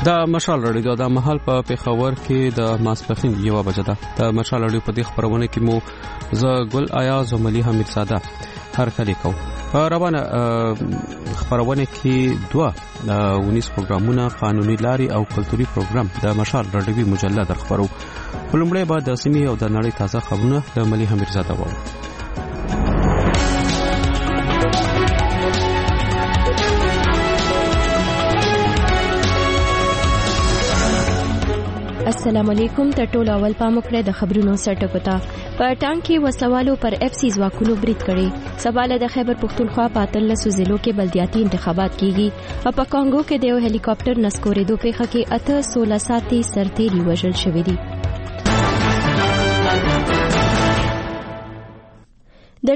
د مشال رادیو د محل په پیښور کې د ماسپخین 1 بجه ده. د مشال رادیو په دې خبرونه کې مو ز ګل ایاز او ملي حمید زاده هر کلی کو. روانه خبرونه کې 2 پروګرامونه قانوني لاري او کلتوري پروګرام د مشال رادیو مجله در خبرو. ولومړی بعد د سیمې او د نړۍ تازه خبرونه د ملي حمید زاده وو. السلام علیکم. تر ټولو اول پام وکړئ د خبرونو سرټکو ته. په ټانک کې وسلوالو پر اف سی ځواکونو برید کړي. سباله د خیبر پختونخوا په 13 ضلعو کې بلدیاتي انتخابات کیږي. او په کانګو کې د یو هلی کاپټر نسکورېدو پیښه کې 16 ساتي سرتیري وژل شوي دي. د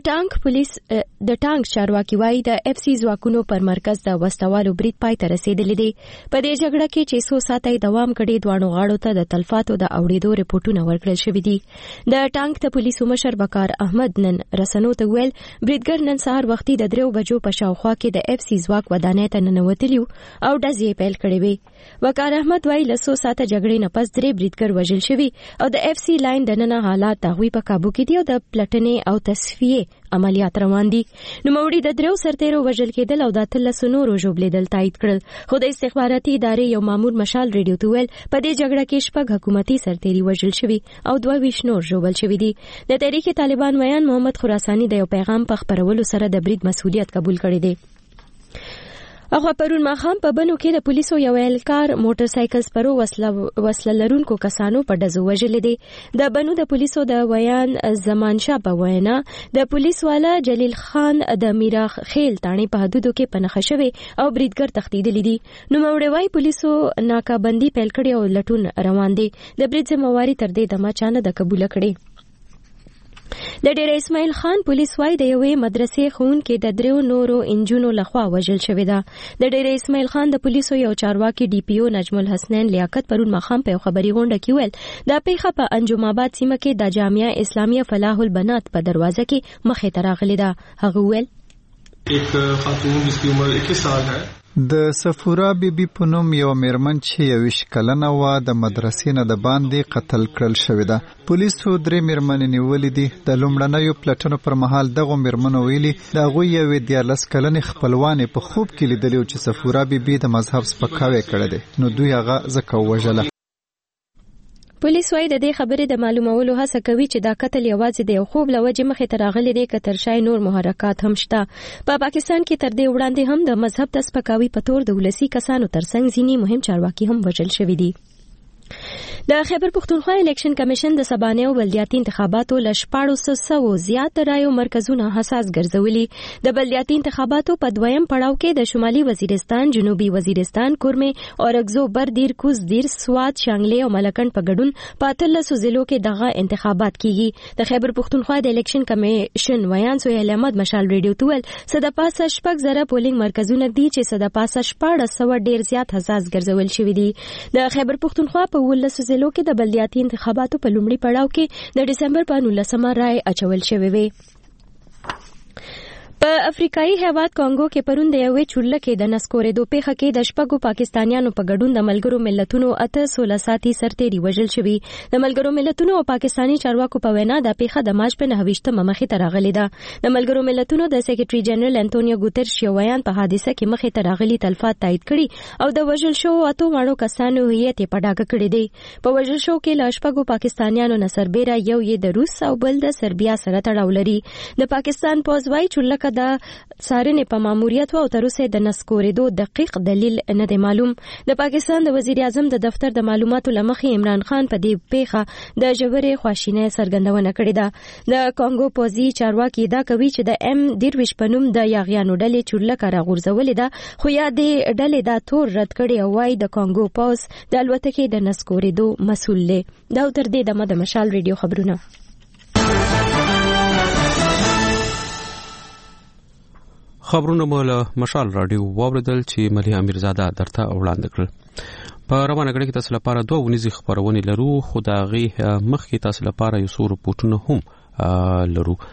ټانک چارواکي وايي د اف سی ځواکونو پر مرکز د وسلوالو برید پای ته رسیدلی دی. په دې جګړه کې چې 100 ساعته دوام کړي دوانو غاړو ته د تلفاتو د اوړېدو رپورټونه ورکړل شوي دي. د ټانک ته پولیسو مشر بکار احمد نن رسنو ته ویل بریدګر نن سهار وختي د 3 بجو په شاوخوا کې د اف سی ځواک ودانۍ ته ننوتلی او ډزې پیل کړې وې. بکار احمد وايي له 100 ساعته جګړې نه پس 3 بریدګر وژل شوي او د اف سی لاین د نن حالات تغوی په काबू کې دي او د پلټنې او تصفیې عملیات روان دي. نو موري د 3 سرتیرو وژل کېدل او د 13 نورو ژوبلیدل تایید کړل. خو د استخباراتي ادارې یو مامور مشال ریډیو ته ویل په دې جګړه کې 6 حکومتي سرتیري وژل شوي او 22 نور ژوبل شوي دي. د تحریک طالبان ویان محمد خراساني د یو پیغام په خبرولو سره د برید مسؤلیت قبول کړی دی. اخوا پرون ماخام په بنو کې د پولیسو یو اهلکار موټر سایکل سپرو وسله لرونکو کسانو په ډزو وژل دي. د بنو د پولیسو د ویان زمانشاه په وینا د پولیس والا جلیل خان د میرا خیل تانی په حدودو کې پنهخ شوی او بریدګر تختیدلی دي. نو موړوي پولیسو ناکابندي پیل کړي او لټون روان دي. د برید ذمہواری تر دې دمه چانه د قبول کړي. د ډیر اسماعیل خان پولیس وايي د یوې مدرسې ښوونکي د 3 نورو انجونو لخوا وژل شوی ده. د ډیر اسماعیل خان د پولیسو یو چارواکي ډي پی او نجم الحسنین لیاقت پرون مخام په خبري غونډه کې ویل دا پیښه په انجم آباد سیمه کې د جامعه اسلامیه فلاح البنات په دروازه کې مخې ته راغلي ده. هغه ویل एक खातून जिसकी उम्र 21 साल है د صفورا بیبي په نوم یو میرمن چې 21 کلنه وه د مدرسې نه د باندې قتل کړل شوې ده. پولیسو 3 میرمنې نیولې دي. د لومړنیو پلټنو پر مهال دغو میرمنو ویلي د هغوی یوې 14 کلنې خپلوانې په خوب کې لیدلې چې صفورا بیبي د مذهب سپکاوی کړی دی نو دوی هغه ځکه وژله. پولیس وايي د دې خبرې د معلومولو هڅه کوي چې دا قتل یوازې د یو خوب لوجې مخې ته راغلی دی که تر شای نور محرکات هم شته. په پاکستان کې تر دې وړاندې هم د مذهب د سپکاوي په تور د ولسی کسانو ترڅنګ ځینې مهم چارواکي هم وژل شوي دي. د خیبر پختونخوا الیکشن کمیشن د سبانیو بلدیاتي انتخاباتو ل 1400 زیات رایو مرکزونه حساس ګرځولي. د بلدیاتي انتخاباتو په دویم پړاو کې د شمالي وزیرستان، جنوبي وزیرستان، کورمه، اورګزو، بردیر، کوزدیر، سوات، شانګلې او ملکن په ګډون په 13 ضلعو کې دغه انتخابات کیږي. د خیبر پختونخوا د الیکشن کمیشن ویان سهیل احمد مشال ریډیو ته ویل صد پاسه شپږ زره پولینګ مرکزونه دي چې صد پاسه 1400 ډیر زیات حساس ګرځول شوي دي. د خیبر پختونخوا په 19 ضلعو کې د بلدیاتي انتخاباتو په لومړي پړاو کې د دسمبر په 19 رای اچول شوی وي. په افریقایي هیواد کانګو کې پرون د یوې چورلکې د نسکورېدو پیښه کې د 6 پاکستانیانو په ګډون د ملګرو ملتونو 16 ساتي سرتیري وژل شوي. د ملګرو ملتونو او پاکستاني چارواکو په وینا د پیښه د مارچ په 9 مخې ته راغلې ده. د ملګرو ملتونو د سیکریټري جنرال انټونیو ګوترش یو بیان په حادثه کې مخې ته راغلي تلفات تایید کړي او د وژل شوو 8 واړو کسانو هویت په ډاګه کړی دی. په وژل شو کې له 6 پاکستانیانو نه سربېره یو یې د روس او بل د سربیا سره تړاو لري. د پاکستان پوز وايي چورلکه د څارنې په ماموریت او تر اوسه د نسکورېدو دقیق دلیل نه دی معلوم. د پاکستان د وزیر اعظم د دفتر د معلوماتو لمخې عمران خان په دې پیښه د ژورې خواشینۍ څرګندونه کړې ده. د کانګو پوزي چارواکي دا کوي چې د ام دیرویش په نوم د یاغیانو ډلې چورلکه راغورځولې ده خو یا دې ډلې دا تور رد کړي او وايي د کانګو پوز د الوتکې د نسکورېدو مسؤل دی. دا تر دې د مشال ریډیو خبرونه. خبرونه مول مشال رادیو واوریدل چې ملي امیر زاده درته وړاندې کړل. په روانه غړي کې تاسو لپاره 2 ونیزي خبرونه لرو خو دا غي مخکې تاسو لپاره یو څو رپورټونه هم لرو.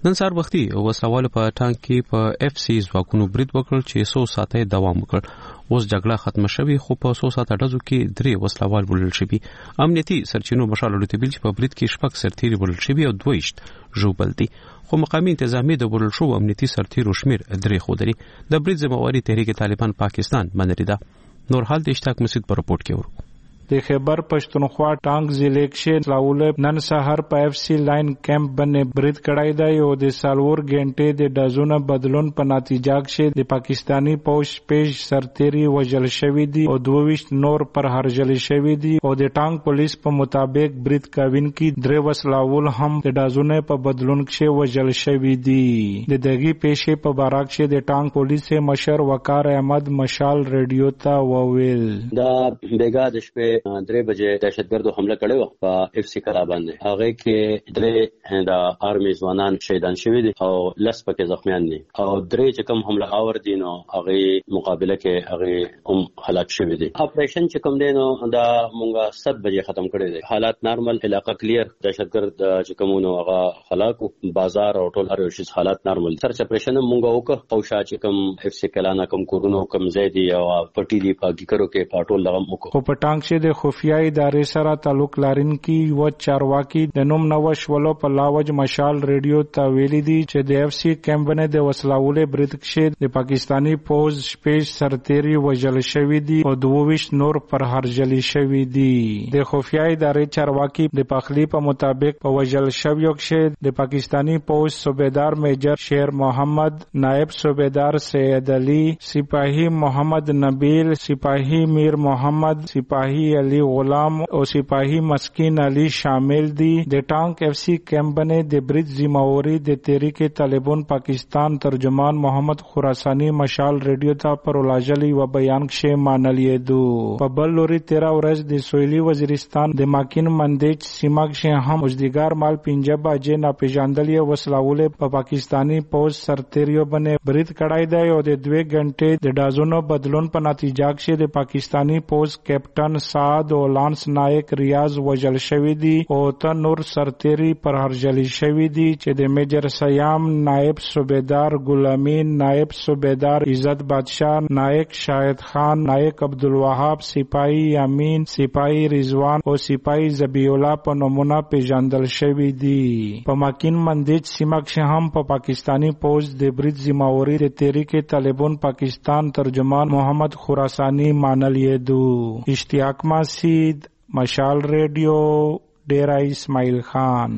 نن سهار وختي وسلوال په ټانک کې په اف سی ځواکونو برید وکړ چې 100 ساعته دوام وکړ. اوس جګړه ختم شوې خو په 100 ساعته ډزو کې 3 وسلوال بلل شوي. امنیتي سرچینو مشال لوټیبل چې په برید کې شپږ سرتیري بلل شوي او 22 ژوبل دي. خو مقامي انتظامی د بلل شو امنیتي سرتیرو شمیر 3 خودري. د برید ذمہواری تحریک طالبان پاکستان منلې ده. نور حال د اشتاق مسعود پر رپورت کې ورو. د خیبر پښتونخوا ټانک ضلع کې لاول نن سحر په اف سی لاین کیمپ باندې برید کړای دی او د سالور غنټې د ډزونو بدلون په نتیجه کې د پاکستانی پوش پیش سرتیري وژل شوی دي او 22 نور پر هرجل شوی دي او د ټانک پولیس په مطابق برید کاوین کې 3 وسلاول هم د ډزونو په بدلون کې وژل شوی دي. د دغه پیښې په باره کې د ټانک پولیس مشر وقار احمد مشال ریډیو ته وویل دا بیګا د شپې 3 بجې دهشتګردو حمله کړې و په اف سی کلا باندې. هغه کې 3 د آرمي ځوانان شهیدان شوي دي او لس پکې زخمیان دي او 3 چې کوم حمله آور دي نو هغه مقابله کې هغه هم هلاک شوي دي. اپریشن چې کوم دی نو دا مونږه 7 بجې ختم کړی دی. حالات نارمل، علاقه کلیر، دهشتګرد چې کومونو هغه هلاکو، بازار او ټول هر شي حالات نارمل. سرچ اپریشن مونږه وکړ او شاه چې کوم اف سی کلا نه کوم کورونو کوم زیدي او پټی دی په کیکرو کې پټول لغم وکړو. خو په ټانک چې د خفیه ادارې سره تعلق لرونکي و چارواکي د نوم نوښ ولو په لاوج مشال ریډیو ته ویلي دي چې د اف سی کیمپ باندې د وسلاولې برید کې د پاکستانی فوج شپږ سرتیري وژل شوی دي او 22 نور پر هرجل شوی دي. د خفیه ادارې چارواکي د پخلی په مطابق په وژل شویو کې د پاکستانی فوج صوبیدار میجر شیر محمد، نائب صوبیدار سید علی، سپاهی محمد نبیل، سپاهی میر محمد، سپاهی علی غلام او سپاهی مسکین علی شامل دي. د ټانک اف سی کیمپ باندې د برید ذمہواری د تحریک طالبان پاکستان ترجمان محمد خراسانی مشال ریډیو ته پر ولاجلی و بیان کې مانلې دو. په بل لوري 13 ورځ د سویلی وزیرستان د ماکین مندیج سیمه کې هم اوسدګار مال 15 بجې ناپېژاندلې وسلاولې په پاکستانی پوز سرتیریو باندې برید کړای دی او د 2 غنټې د ډازونو بدلون په نتیجه کې د پاکستانی پوز کیپټن سعد او لانس نائک ریاض وژل شوی دي او ته نور سرتیری پر هرجل شوی دي چې د میجر سیام، نائب صوبیدار ګلامین، نائب صوبیدار عزت بادشاہ، نائک شاهد خان، نائک عبدالوهاب، سپاهی امین، سپاهی رضوان او سپاهی ذبیح الله په نمونه پیژندل شوی دي. په ماکین مندیج سیمه کې هم په پاکستانی پوز د برید ذمہواری د تحریک طالبان پاکستان ترجمان محمد خراسانی مانلې دو. اشتیاق مسعود، مشال ریډیو، ډیرا اسماعیل خان.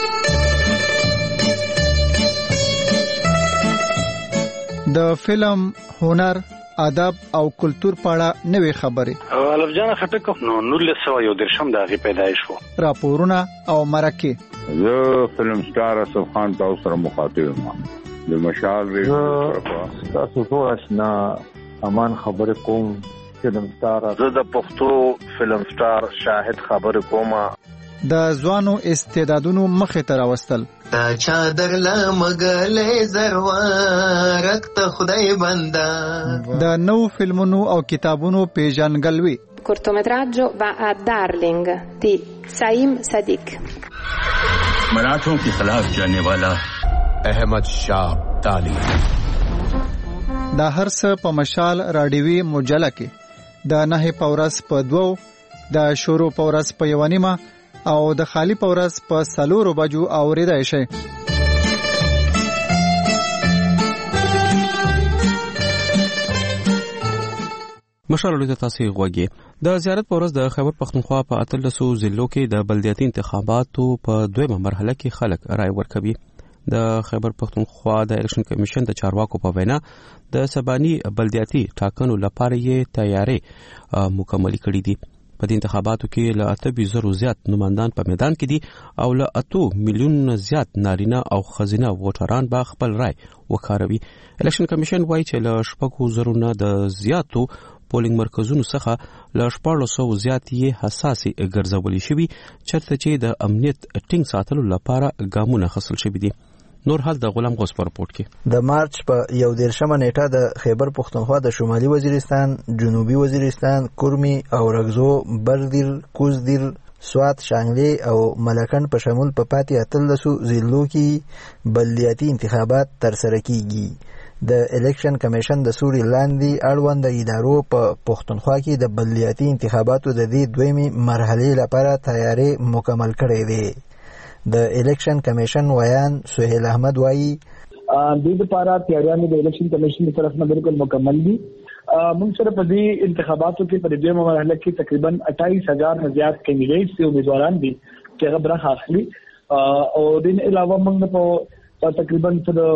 د فلم، هنر، ادب او کلچر په اړه نوې خبرې الف جان خټک نو 1913 د هغه پیدایش وو. راپورونه او مرکه. زه فلم سٹار اسف خان تاسو سره مخاطب یم. د مشال ریډیو تاسو ټول آشنا امان خبر کوم. فلم سٹار زه د پښتو فلم سٹار شاهد خبر کوم. د ځوانو استعدادونو مخې ته راوستل. تا چا درلا مګلې زروارک ته خدای بندا. د نو فلمونو او کتابونو پیژنګلوي. cortometraggio va a Darling di Saim Sadiq. मराठों के खिलाफ जाने वाला अहमद शाह ताली. دا هر څه په مشال راډیوي مجله کې د 9 پورس په 2، د شروع پورس په 1 او د خالی پورس په 4 بجو اوریدای شي. مشال له تاسو غوږی د زیارت پورس د خیبر پختونخوا په 13 ضلعو کې د بلدیاتي انتخاباتو په 2مه مرحله کې خلک رائے ورکوي. د خیبر پختونخوا د الیکشن کمیشن د چارواکو په وینا د سبانی بلدیاتي ټاکنو لپاره یې تیاری مکمل کړې دي. په دې انتخاباتو کې له 8,000 زیات نمائندان په میدان کې دي او له 8 میلیون زیات نارینه او ښځینه ووټران به خپل رائے وکاروي. الیکشن کمیشن وایي چې له 4,000 نه د زیاتو پولینګ مرکزونو څخه له 1400 زیات یې حساسي ګرځولې شوي چرته چې د امنیت ټینګ ساتلو لپاره ګامونه اخیستل شوي دي. نور حال د غلام غوث په رپورت کې د مارچ په 11 نیټه د خیبر پختونخوا د شمالي وزیرستان، جنوبي وزیرستان، کورمی او رګزو، بردیر، کوزدیر، سوات، شانګلې او ملکنډ په شمول په پاتې 18 ضلعو کې بلدیاتي انتخابات ترسره کیږي. د الیکشن کمیشن د سوري لاندې اړوند ادارو په پښتونخوا کې د بلدیاتي انتخاباتو د دې دویمې مرحلې لپاره تیاری مکمل کړی دی. د الیکشن کمیشن ویان سهیل احمد وایي د دې لپاره تیاریانې د الیکشن کمیشن تر طرف نه بالکل مکمل دي. موږ سره په دې انتخاباتو کې په دې مرحله کې تقریبا 28000 نه زیات کینډیډیټس او امیدواران دي چې هغه برخه اخلي او د دې علاوه موږ په تقریبا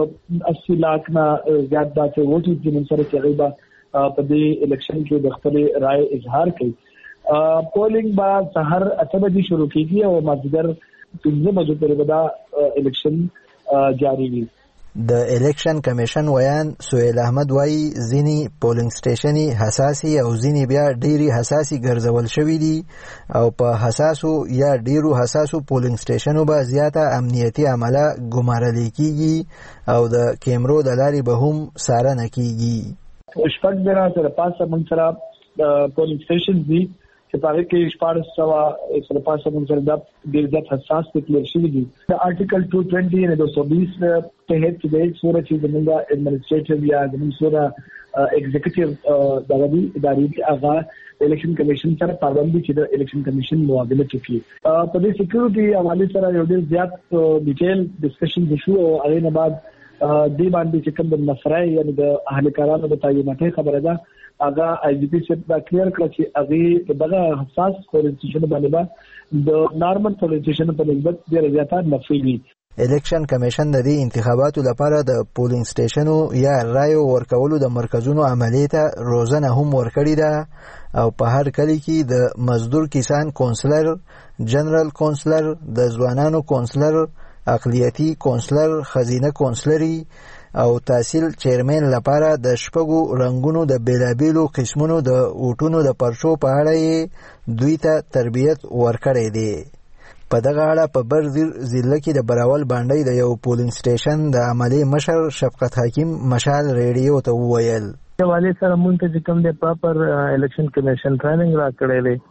80 لک نه زیات داسې ووټ چې موږ سره تقریبا په دې الیکشن کې د خپل رائے اظهار کوي. پولینګ به سحر 8 بجې شروع کیږي او مازدیګر 15 بجې پورې به دا الیکشن جاری وي. د الیکشن کمیشن ویان سهیل احمد وایي ځینې پولینګ سټیشنې حساسي او ځینې بیا ډېری حساسي ګرځول شوي دي او په حساسو یا ډېرو حساسو پولینګ سټیشنو به زیاته امنیتي عمله ګمارل کیږي او د کیمرو د لارې به هم څارنه کیږي. شپږ ځله سره پاسه موږ سره پولینګ سټیشن دي چې په هغه کې 1400 سره پاسه موږ سره د ډېر حساس کلیئر شوي دي. د آرټیکل 220 نه 220 تحت د صورت چې زموږ ایڈمنسټریټیو یا زموږ سره ایگزیکټیو دغه ادارې هغه الیکشن کمیشن سره پابندي چې د الیکشن کمیشن موافقت کوي. په دې سکیورټي حواله سره یو ډېر زیات ډیټیل ډسکشن وشو او هغه نه بعد دې باندې چې کوم د مسرای یعنی د اهلکارانو د تعیناتي خبره ده هغه آی جی پی سیټ دا کلیر کړ چې هغه دغه حساس پولیس سټیشن باندې د نارمل پولیس سټیشن په نسبت ډېر زیات نفي وي. الیکشن کمیشن د دې انتخاباتو لپاره د پولینګ سټیشنو یا رایو ورکولو د مرکزونو عملیې ته روزنه هم ورکړې ده او په هر کلی کې د مزدور کسان کونسلر، جنرال کونسلر، د ځوانانو کونسلر، اقلیتي کونسلر، خزینه کونسلري او تحصیل چیرمن لپاره د شپږو رنگونو د بیلابیلو قسمونو د اوټونو د پرچو په اړه دوی ته تربیت ورکړی دی. په دغه اړه په برزیر ضلع کې د براول باندې د یو پولینګ سټیشن د عملی مشر شفقت حکیم مشال ریډیو ته وویل حواله سره مونږ ته کوم د پراپر الیکشن کمیشن ټریننګ را کړی دی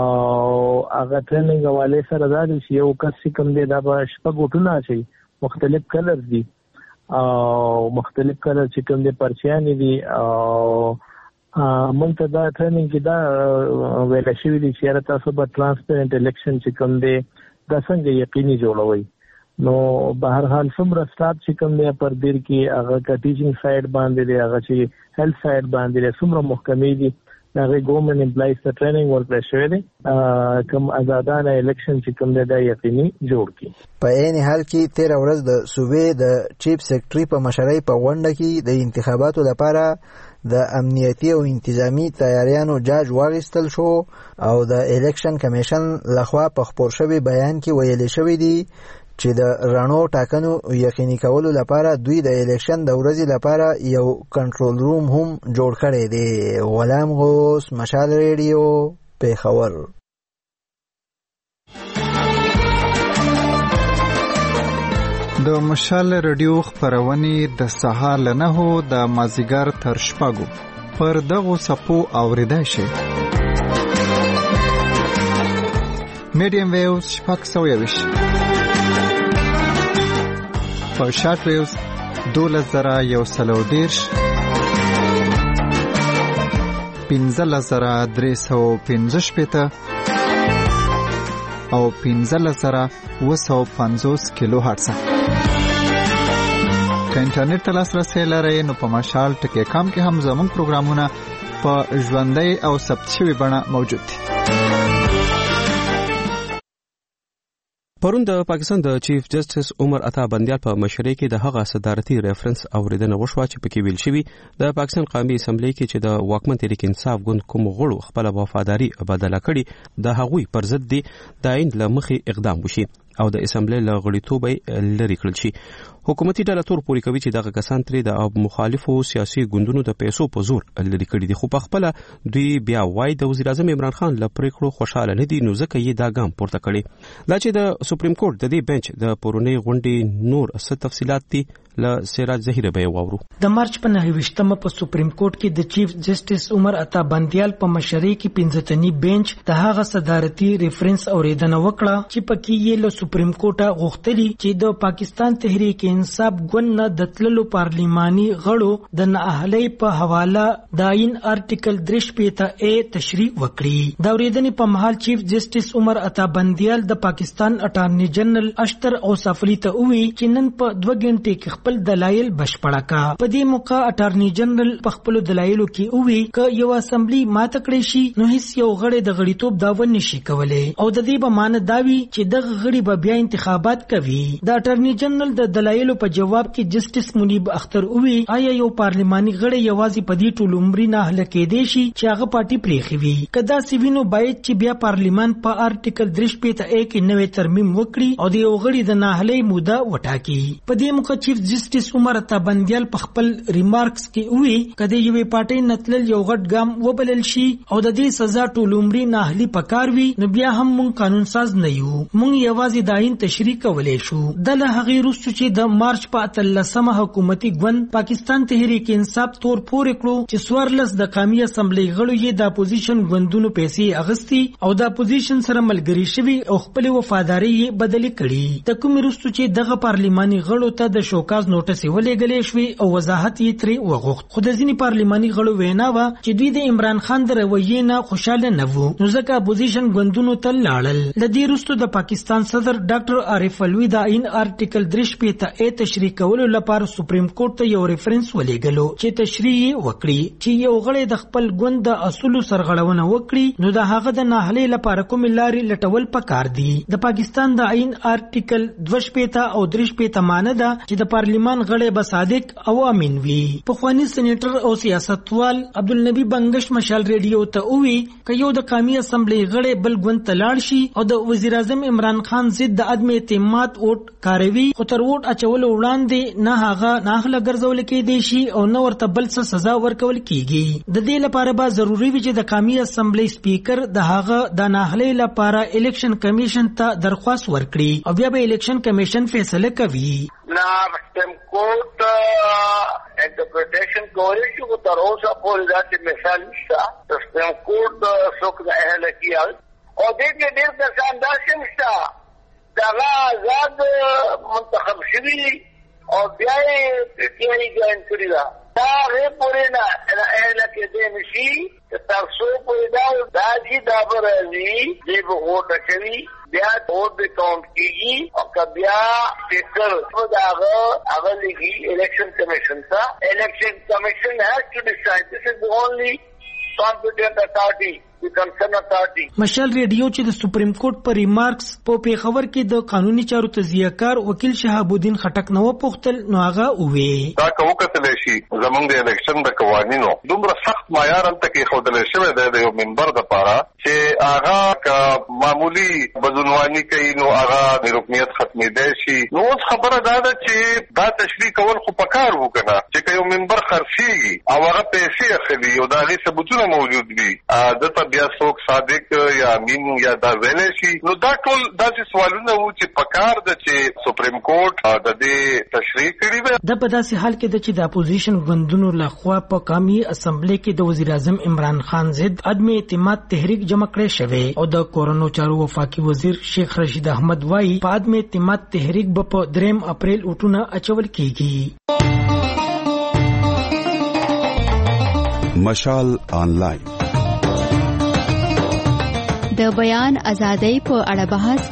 او هغه ټریننګ حواله سره دا چې یو کس کوم دی د شپږ اوټونه شي مختلف کلر دي او مختلف کلر چې کوم د پرچیان دي او مونږ ته دا ټریننګ کې دا ویل شوی دی چې تاسو به ترانسپیرنت الیکشن چې کوم دی دا څنګه یقیني جوړوي. نو به هر حال څومره سټاف چې کوم دی پر دیر کې هغه ټیچینګ سایډ باندې دی هغه چې هیلث سایډ باندې دی څومره محکمې دي هغه ګورنمنت امپلایز ته ټریننګ ورکړل شوی دی کوم آزادانه الیکشن چې کوم دی دا یقیني جوړ کړي. په عین حال کې 13 ورځ د صوبې د چیف سیکرټري په مشرۍ په غونډه کې د انتخاباتو لپاره د امنیتي او انتظامی تیاریانو جاج واغستل شو او د الیکشن کمیشن لخوا په خبر شوی بیان کې ویل شوی دی چې د رڼو ټاکنو یقیني کولو لپاره دوی د الیکشن د ورځې لپاره یو کنټرول روم هم جوړ کړی دی. غلام غوث، مشال ریډیو، پیښور. د مشال ریډیو خبرونه د سهار له 9 د مازیګر تر شپږو پر دغو صفو اوریدای شي. میډیم ویوز 620 په شارټ ویوز 12110 15315 او 15750 کیلو هرتز. که انټرنیټ ته لاسرسی لرئ نو په مشال ټکی کام کې هم زموږ پروګرامونه په ژوندۍ او ثبت شوي بڼه موجود دي. پرون د پاکستان د چیف جسټس عمر عطا بندیال په مشرۍ کې د هغه صدارتي ریفرنس اوریدنه وشوه چې پکې ویل شوی د پاکستان قومي اسمبلی کې چې د واکمن تحریک انصاف ګوند کوم غړو خپل وفاداری بدله کړي د هغوی پر ضد د عین لمخې اقدام وشي او د اسمبلی له غړیتوب لري کړل شي. حکومتي ډله تور پوري کوي چې دغه کسان ترې د مخالفو سیاسي ګوندونو د پیسو په زور لري کړی دي، خو په خپل دوی بیا وایي د وزیر اعظم عمران خان له پریکړو خوشاله نه دي، نو ځکه یې دا ګام پورته کړی. دا چې د سپریم کورټ د دې بنچ د پرونی غونډې نور څه تفصيلات دي له سراج ظهیر به وورو. د مارچ په 9مه په سپریم کورټ کې د چیف جسټس عمر عطا بندیال په مشرۍ کې 15 تنی بنچ د هغه صدارتي ریفرنس اوریدنه وکړه چې پکې یې له سپریم کورټه غوښتلي چې د پاکستان تحریک انصاف ګوند نه د تللو پارلیماني غړو د نااهلۍ په حواله د آئین آرټیکل 3 تشریح وکړي. د اوریدنې په مهال چیف جسټس عمر عطا بندیال د پاکستان اټارنی جنرال اشتر اوصافلی ته وویل چې نن په 2 غنټې کې خپل دلایل بشپړه کا. په دې موقع اټارنی جنرال په خپل دلایلو کې وویل ک یو اسمبلی ماته کړی شي نو هیڅ یو غړی د غړیتوب داوا نشي کولای او د دې به معنی داوي چې دغه غړي به بیا انتخابات کوي. د اټارنی جنرال د دلایلو په جواب کې جسټس منیب اختر وویل آیا یو پارلیماني غړی یوازې په دې ټول عمر نه هله کېدی شي چې هغه پارټي پریخي وي؟ کدا سیوینو باید چې بیا پارلیمان په آرټیکل 3 کې نوې ترمیم وکړي او د یو غړي د ناهلۍ موده وټاکي. په دې موقع چیف جسټس عمر عطا بندیال په خپل ریمارکس کې وی کده یوې پارټي نتلل یو غټ ګام وبلل شي او د دې سزا ټول عمر ناهلي پکار وي نو بیا هم مونږ قانون ساز نه یو، مونږ یوازې د آئین تشریح کولای شو. د هغه وروسته چې د مارچ په 13مه حکومتي ګوند پاکستان تحریک انصاف تور پورې کړو چې 14 د قومي اسمبلی غړو یې د اپوزیشن ګوندونو پیسې اغستی او د اپوزیشن سره ملګری شوي او خپل وفاداری یې بدلی کړي. د کوم وروسته چې دغه پارلیماني غړو ته د شوکاز نوټس ولېږلې شوې او وضاحت یې ترې وغوښت. خو د ځینې پارلیماني غړو وینا وه چې دوی د عمران خان د رویې نه خوشاله نه وو نو ځکه اپوزیشن ګوندونو ته لاړل. له دې وروسته د پاکستان صدر ډاکټر عارف الوی د آئین آرټیکل 3 تشریح کولو لپاره سپریم کورټ ته یو ریفرنس ولېږلو چې تشریح وکړي چې یو غړی د خپل ګوند د اصولو سرغړونه وکړي نو د هغه د ناهلۍ لپاره کومې لارې لټول پکار دي. د پاکستان د آئین آرټیکل 2 او 3 معنی ده چې د پارلیمان غړی به صادق او امین وي. پخوانی سېنیټر او سیاستوال عبدالنبی بنگش مشال ریډیو ته وی ک یو د قومي اسمبلی غړی بل ګوند ته لاړ شي او د وزیر اعظم عمران خان ضد د عدم اعتماد ووټ کاروي خو تر ووټ اچولو وړاندې نه هغه ناهله ګرځول کېدی شي او نه ورته بل څه سزا ورکول کیږي. د دې لپاره به ضروری وي چې د قومي اسمبلی سپیکر د هغه د ناهلۍ لپاره الیکشن کمیشن ته درخواست ورکړي او بیا به الیکشن کمیشن فیصله کوي. سپریم کورټ انټرپریټیشن کولای شي خو تر اوسه پورې داسې مثال نشته. سپریم کورټ څوک د اهل کیال او دې کې ډېر کسان داسې نشته چې هغه آزاد منتخب شوي او بیا یې پی ټي آی جوین کړي ده. دا هغې پورې نه اهل کېدی نه شي تر څو پورې دا چې دا به راځي دې به ووټ اچوي بیا ووټ به کاونټ کېږي او که بیا سپیکر هغه لیږي الیکشن کمیشن ته. الیکشن کمیشن has to decide. This is the only competent authority. مشال ریډیو چې د سپریم کورټ پر ریمارکس په پیښور کې د قانوني چارو تجزیه‌کار وکیل شهاب الدین خټک نو پوښتل نو هغه وې دا کوم کتل شي زمونږ د الیکشن د قوانینو دومره سخت معیار هم تکي خودل شوی د یو منبر د پاره چې هغه کا معمولی بزنوانی کوي نو هغه رکنیت ختمېدای شي. نو اوس خبره دا ده چې دا تشریح کول خو پکار وکنه چې یو منبر خرڅي او هغه پیسې اخلي او دا غي ثبوتونه موجود دي د بیا څوک صادق یا امین یا دا ویلې شي. نو دا ټول داسې سوالونه وو چې پکار ده چې سپریم کورټ د دې تشریح کړي وي. د په داسې حال کې چې د اپوزیشن ګوندونو لخوا په قومي اسمبلی کې د وزیر اعظم عمران خان ضد عدم اعتماد تحریک جمع کړی شوی او د کورونو چارو وفاقي وزیر شیخ رشید احمد وایي په عدم اعتماد تحریک به په 3 اپریل وټونه اچول کیږي. مشال آنلاین د بیان ازادۍ په اړه بحث.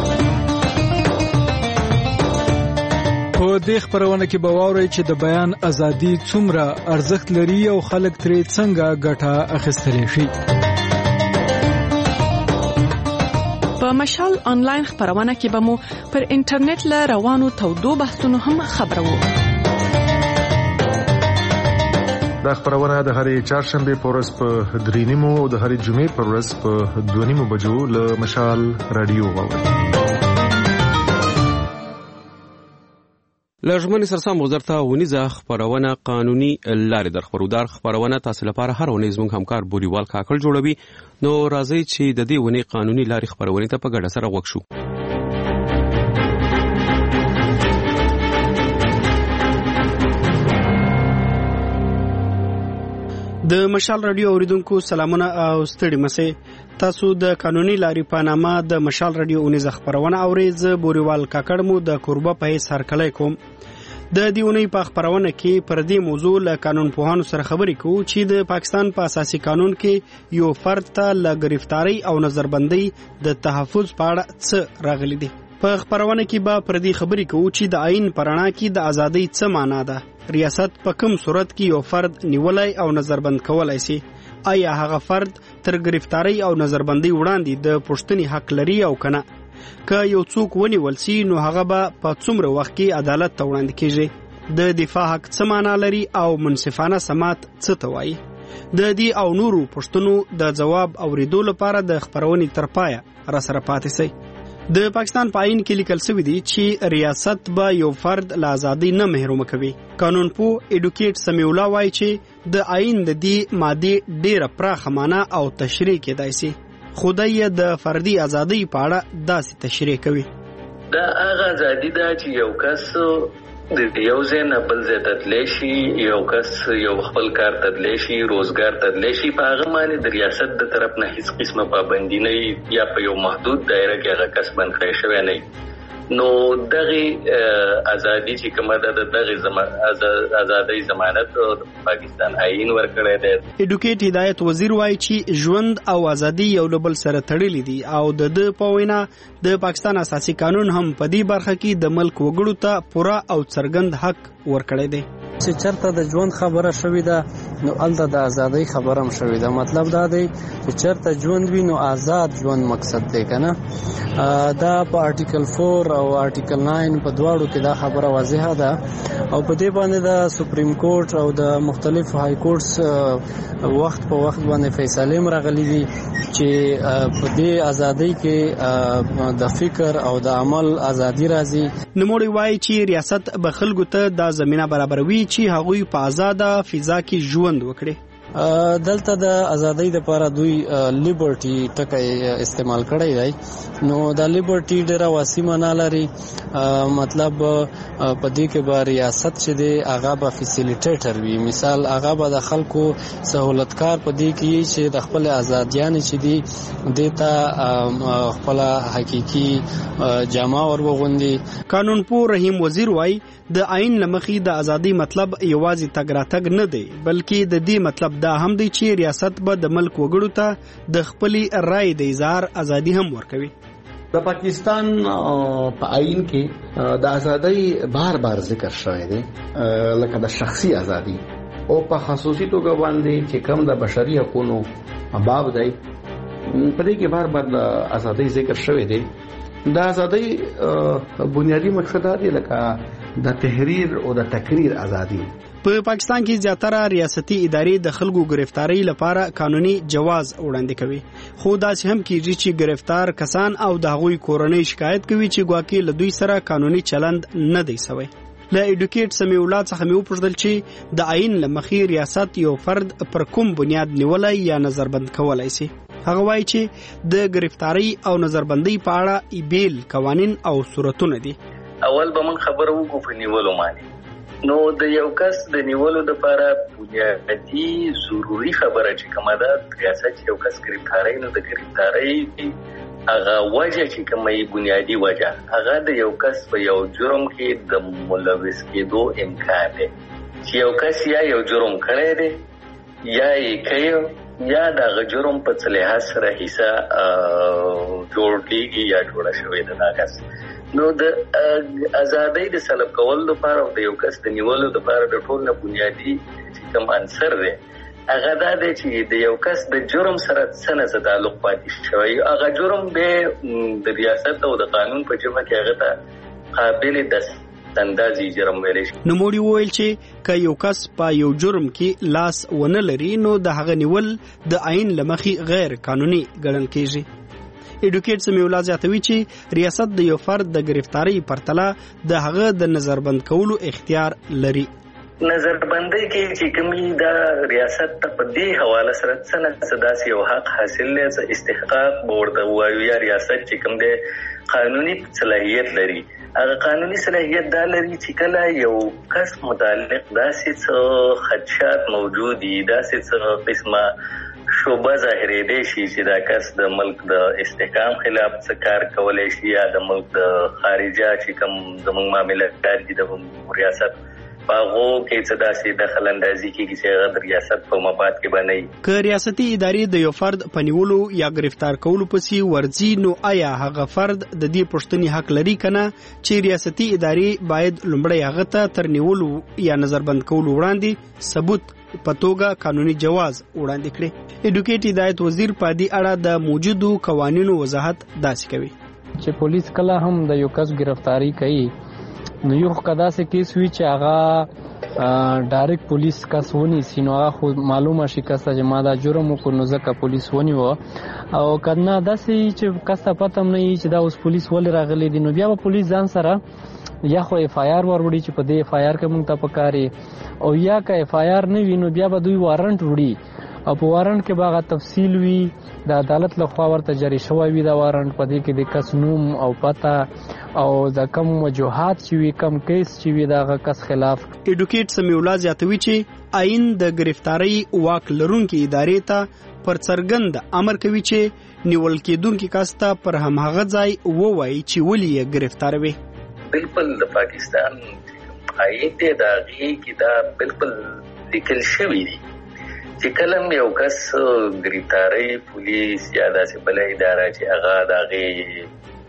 په دې خبرونه کې به واورئ چې د بیان ازادي څومره ارزښت لري او خلک ترې څنګه ګټه اخیستلی شي. په مشال آنلاین خبرونه کې به مو پر انټرنیټ له روانو تودو بحثونو هم خبرو. دا خبرونه د هرې چهارشنبه په ورځ په 3:30 او د هرې جمعې په ورځ په 2:30 بجو له مشال رادیو واورئ. لژمن سرسام وزارت ونیزه خبرونه قانوني لارې در خبرودار خبرونه تاسو لپاره هر ونې زموږ همکار بوریوال کاکل جوړوي. نو راځي چې د دې ونې قانوني لارې خبرونه ته په ګډه سره وښو. د مشال رادیو اوریدونکو سلامونه او ستړي مسه. تاسو د قانوني لارې په نامه د مشال رادیو ونیزه خبرونه اورئ. بوریوال کاکل مو د کوربه په هیڅ هرکلی کوم. د دیونی په خبرونه کې پر دې موضوع له قانون پوهانو سره خبرې کوو چې د پاکستان په اساسي قانون کې یو فرد ته له گرفتاری او نظربندۍ د تحفظ په اړه څه راغلي دي. په خبرونه کې به پر دې خبرې کوو چې د آئین پرانا کې د ازادۍ څه معنا ده. ریاست په کوم صورت کې یو فرد نیولای او نظربند کولای شي. آیا هغه فرد تر گرفتاری او نظربندۍ وړاندې د پوښتنې حق لري او کنه؟ که یو څوک ونیول شي نو هغه به په څومره وخت کې عدالت ته وړاندې کیږي؟ د دفاع حق څه معنا لري او منصفانه سماعت څه ته وایي؟ د دې او نورو پوښتنو د جواب اوریدو لپاره د خبرونې تر پایه را سره پاتې شئ. د پاکستان په آئین کې لیکل شوی دی چې ریاست به یو فرد له ازادۍ نه محروم کوي. قانون پوه ایډوکیټ سمیع الله وایي چې د آئین د دې ماده ډیره پراخه معنا او تشریح کېدای شي. خدای د فردي ازادۍ په اړه داسې تشریح کوي. دا هغه ازادي ده چې یو کس د یو ځای نه بل ځای ته تللی شي، یو کس یو خپل کار ته تللی شي، روزګار ته تللی شي، په هغه باندې د ریاست د طرف نه هیڅ قسمه پابندي نه وي یا په یو محدود دایره کې هغه کس بند کړی شوی نه وي. نو دغه ازادي چې کومه ده دغه ازادۍ ضمانت پاکستان آئین ورکړی دی. ایډوکیټ هدایت وزیر وایي چې ژوند او ازادي یو له بل سره تړلي دي او د په وینا د پاکستان اساسي قانون هم په دې برخه کې د ملک وګړو ته پوره او څرګند حق ورکړی دی. چې چرته د ژوند خبره شوې ده نو الته د ازادۍ خبره هم شوې ده. مطلب دا دی چې چرته ژوند وي نو آزاد ژوند مقصد دی کنه. دا په آرټیکل 4 او آرټیکل 9 په دواړو کې دا خبره واضحه ده او په دې باندې د سپریم کورټ او د مختلف های کورټس وخت په وخت باندې فیصله راغلي دي چې په دې ازادۍ کې د فکر او د عمل ازادي راځي. نوموړي وایي چې ریاست به خلکو ته د زمينه برابروي چې هغوی په آزاده فضا کې ژوند وکړي. دلته د ازادۍ لپاره دوی لیبرټي ټکی استعمال کړی دی. نو د لیبرټي ډیره واسع معنا لري. مطلب په دې کې به ریاست چې دی هغه به فیسیلیټیټر وي. مثال هغه به د خلکو سہولتکار په دې کې چې د خپل آزادیان چې دی دیتا خپل حقيقي جامه ورغوندي. قانون پوه رحیم وزیر وایي د آئین لمخې د ازادۍ مطلب یوازې تګ راتګ نه دی بلکې د دې مطلب دا هم دی چې ریاست به د ملک وګړو ته د خپلې رائے د اظهار ازادي هم ورکوي. د پاکستان په آئین کې د ازادۍ بار بار ذکر شوی دی لکه د شخصي ازادي او په خصوصي توګه باندې چې کوم د بشري حقوقو باب دی په دې کې بار بار د ازادۍ ذکر شوی دی. د ازادۍ بنیادی مقصد دی لکه د تحریر او د تقریر ازادي. په پاکستان کې زیاتره ریاستي ادارې د خلکو گرفتاری لپاره قانوني جواز وړاندې کوي. خو داسې هم کیږي چې گرفتار کسان او د هغوی کورنۍ شکایت کوي چې ګواکې له دوی سره قانوني چلند نه دی شوی. له ایډوکیټ سمیع الله څخه مې وپوښتل چې د آئین له مخې ریاست یو فرد پر کوم بنیاد نیولای یا نظربند کولای شي. هغه وایي چې د گرفتاری او نظربندۍ په اړه بیل قوانین او صورتونه دي. اول به من خبره وکړو په نیولو باندې. نو د یو کس د نیولو لپاره بنیادی ضروري خبره چې کومه ده ریاست یو کس گرفتاری نو د گرفتاری هغه وجه چې کومه بنیادی وجه هغه د یو کس په یو جرم کې د ملوث کېدو امکان دی چې یو کس یا یو جرم کړی دی یا یې کوي یا د جرم په لحاظ سره حصہ جوړ کیږي یا جوړه شوې ده دا کس. نو د ازادۍ د سلب کولو لپاره او د یو کس د نیولو لپاره د ټول نه بنیادی چې کوم عنصر دی هغه دا دی چې د یو کس د جرم سره څه تعلق پاتې شوی. هغه جرم به د ریاست او د قانون په جبهه کې هغه ته قابل اندازي جرم ویل شي. نو موږ ویل چې که یو کس په یو جرم کې لاس ونه لري نو د هغه نیول د آئین لمخې غیر قانوني ګڼل کیږي. اډوکیټ سمیولا زیاتوي چې ریاست د یو فرد د گرفتاری پرتله د هغه د نظربند کولو اختیار لري. نظربندۍ کې چې کومي د ریاست ته په دې حواله سره څنګه داسې یو حق حاصل لري استحقاق ورته وایو یا ریاست چې کوم د قانوني صلاحیت لري. هغه قانوني صلاحیت دا لري چې کله یو کس متعلق داسې څه خدشات موجود دي، داسې څه قسمه شوبه ظاهرې دی شي چې دا کس د ملک د استحکام خلاف څه کار کولی شي یا د ملک د خارجه چې کوم زموږ معاملات دي د ریاست باغو کې څه داسې دخل اندازي کېږي چې هغه د ریاست په مفاد کې باندې که ریاستي ادارې د یو فرد په نیولو یا گرفتار کولو پسې ورځي، نو آیا هغه فرد د دې پوښتنې حق لري کنه چې ریاستي ادارې باید لومړی هغه ته تر نیولو یا نظربند کولو وړاندې ثبوت په توګه قانوني جواز وړاندې کړي. اډوکیټ هدایت وزیر په دې اړه د موجودو قوانینو وضاحت داسې کوي چې پولیس کله هم د یو کس گرفتاری کوي نو یو کدا سه کیس وی چې هغه ډایرکټ پولیس کس ونی سينو هغه خو معلومه شي کسه چې ما دا جرم کو نو ځکه پولیس ونی و او کله داسې چې کسه پته نه چې دا اوس پولیس ول راغلي دي نو بیا به پولیس ځان سره یا خو اف آی آر وروړي چې په دې اف آی آر کې موږ ته پکاري او یا که اف آی آر نه وینو بیا به دوی وارنټ وړي او په وارنټ کې باغه تفصیل وی د عدالت لخوا ورته جاری شوی وي دا وارنټ په دې کې د کس نوم او پته او د کم وجوهات چې وي کم کیس چې وي دا کس خلاف. اډوکیټ سمیولا زیاتوي چې آئین د گرفتاری واک لرونکي ادارې ته پر څرګند امر کوي چې نیول کېدونکي کس ته پر هماغه ځای ووایي چې ولې یې گرفتاروي. بالکل د پاکستان آئین ته دا غي کې دا بالکل لیکل شوی دی چې کلم یو کس گرفتاری پولیس یا داسې بل اداره چې هغه داغي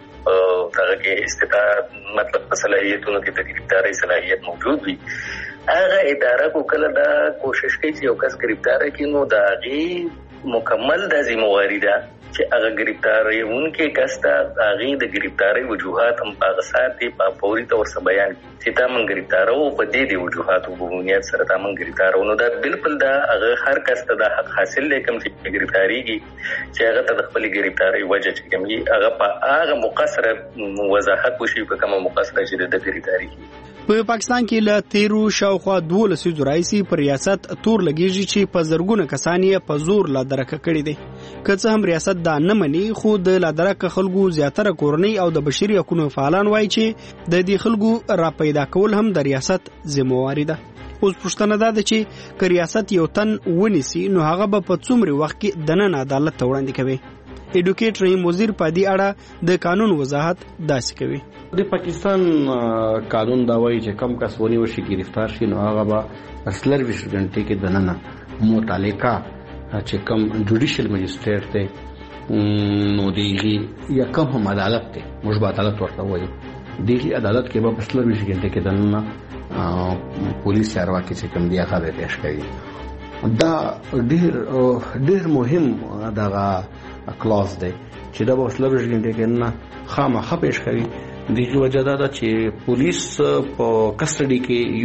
هغه کې استطاعت مطلب صلاحیتونو کې د گرفتاری صلاحیت موجود وي، هغه اداره کو کله دا کوشش کوي چې یو کس گرفتار کړي نو داغي مکمل د ذمہواری ده چې هغه گرفتاری اونکه کس ته هغه د گرفتاری وجوهات هم په ساتي په فوري تور سره بیان چې تا من گرفتارو په دې دی وجوهات او بنیاد سره تا من گرفتارو نو دا بالکل دا هغه هر کس ته د حق حاصل لیکم چې گرفتاریږي چې هغه ته د خپل گرفتاری وجه چې کومي هغه په هغه مقصره وضاحت وشي په کومه مقصره چې د گرفتاریږي. په پاکستان کې له 13 شاوخوا 12 راځي پر ریاست تور لګیږي چې په زرګونه کسان یې په زور لا درکه کړی دي. که څه هم ریاست دا نه مني خو د لا درکه خلکو زیاتره کورنۍ او د بشري حقوقو فعالان وایي چې د دې خلکو را پیدا کول هم د ریاست ذمہواری ده. اوس پوښتنه ده چې که ریاست یو تن ونیسي نو هغه به په څومره وخت کې د نن عدالت ته وړاندې کوي. اډوکیټ رحیم وزیر په دې اړه د قانون وضاحت داسې کوي. د پاکستان قانون دا وایي چې کم کس ونیول شي گرفتار شي نو هغه به 24 غنټې کې د نن متعلقه چې کم جوډیشل مجستریټ ته نو دیږي یا کوم هم عدالت ته موږ به عدالت ورته وایو دیږي عدالت کې به 24 غنټې کې د نن پولیس چارواکي چې کوم دی هغه به پیش کوي. دا ډیر مهم دغه کلاس دی چې دا 24 غنټې کې نه خامخا پیش کوي. دغه وجه دا چې پولیس په کسټډي کې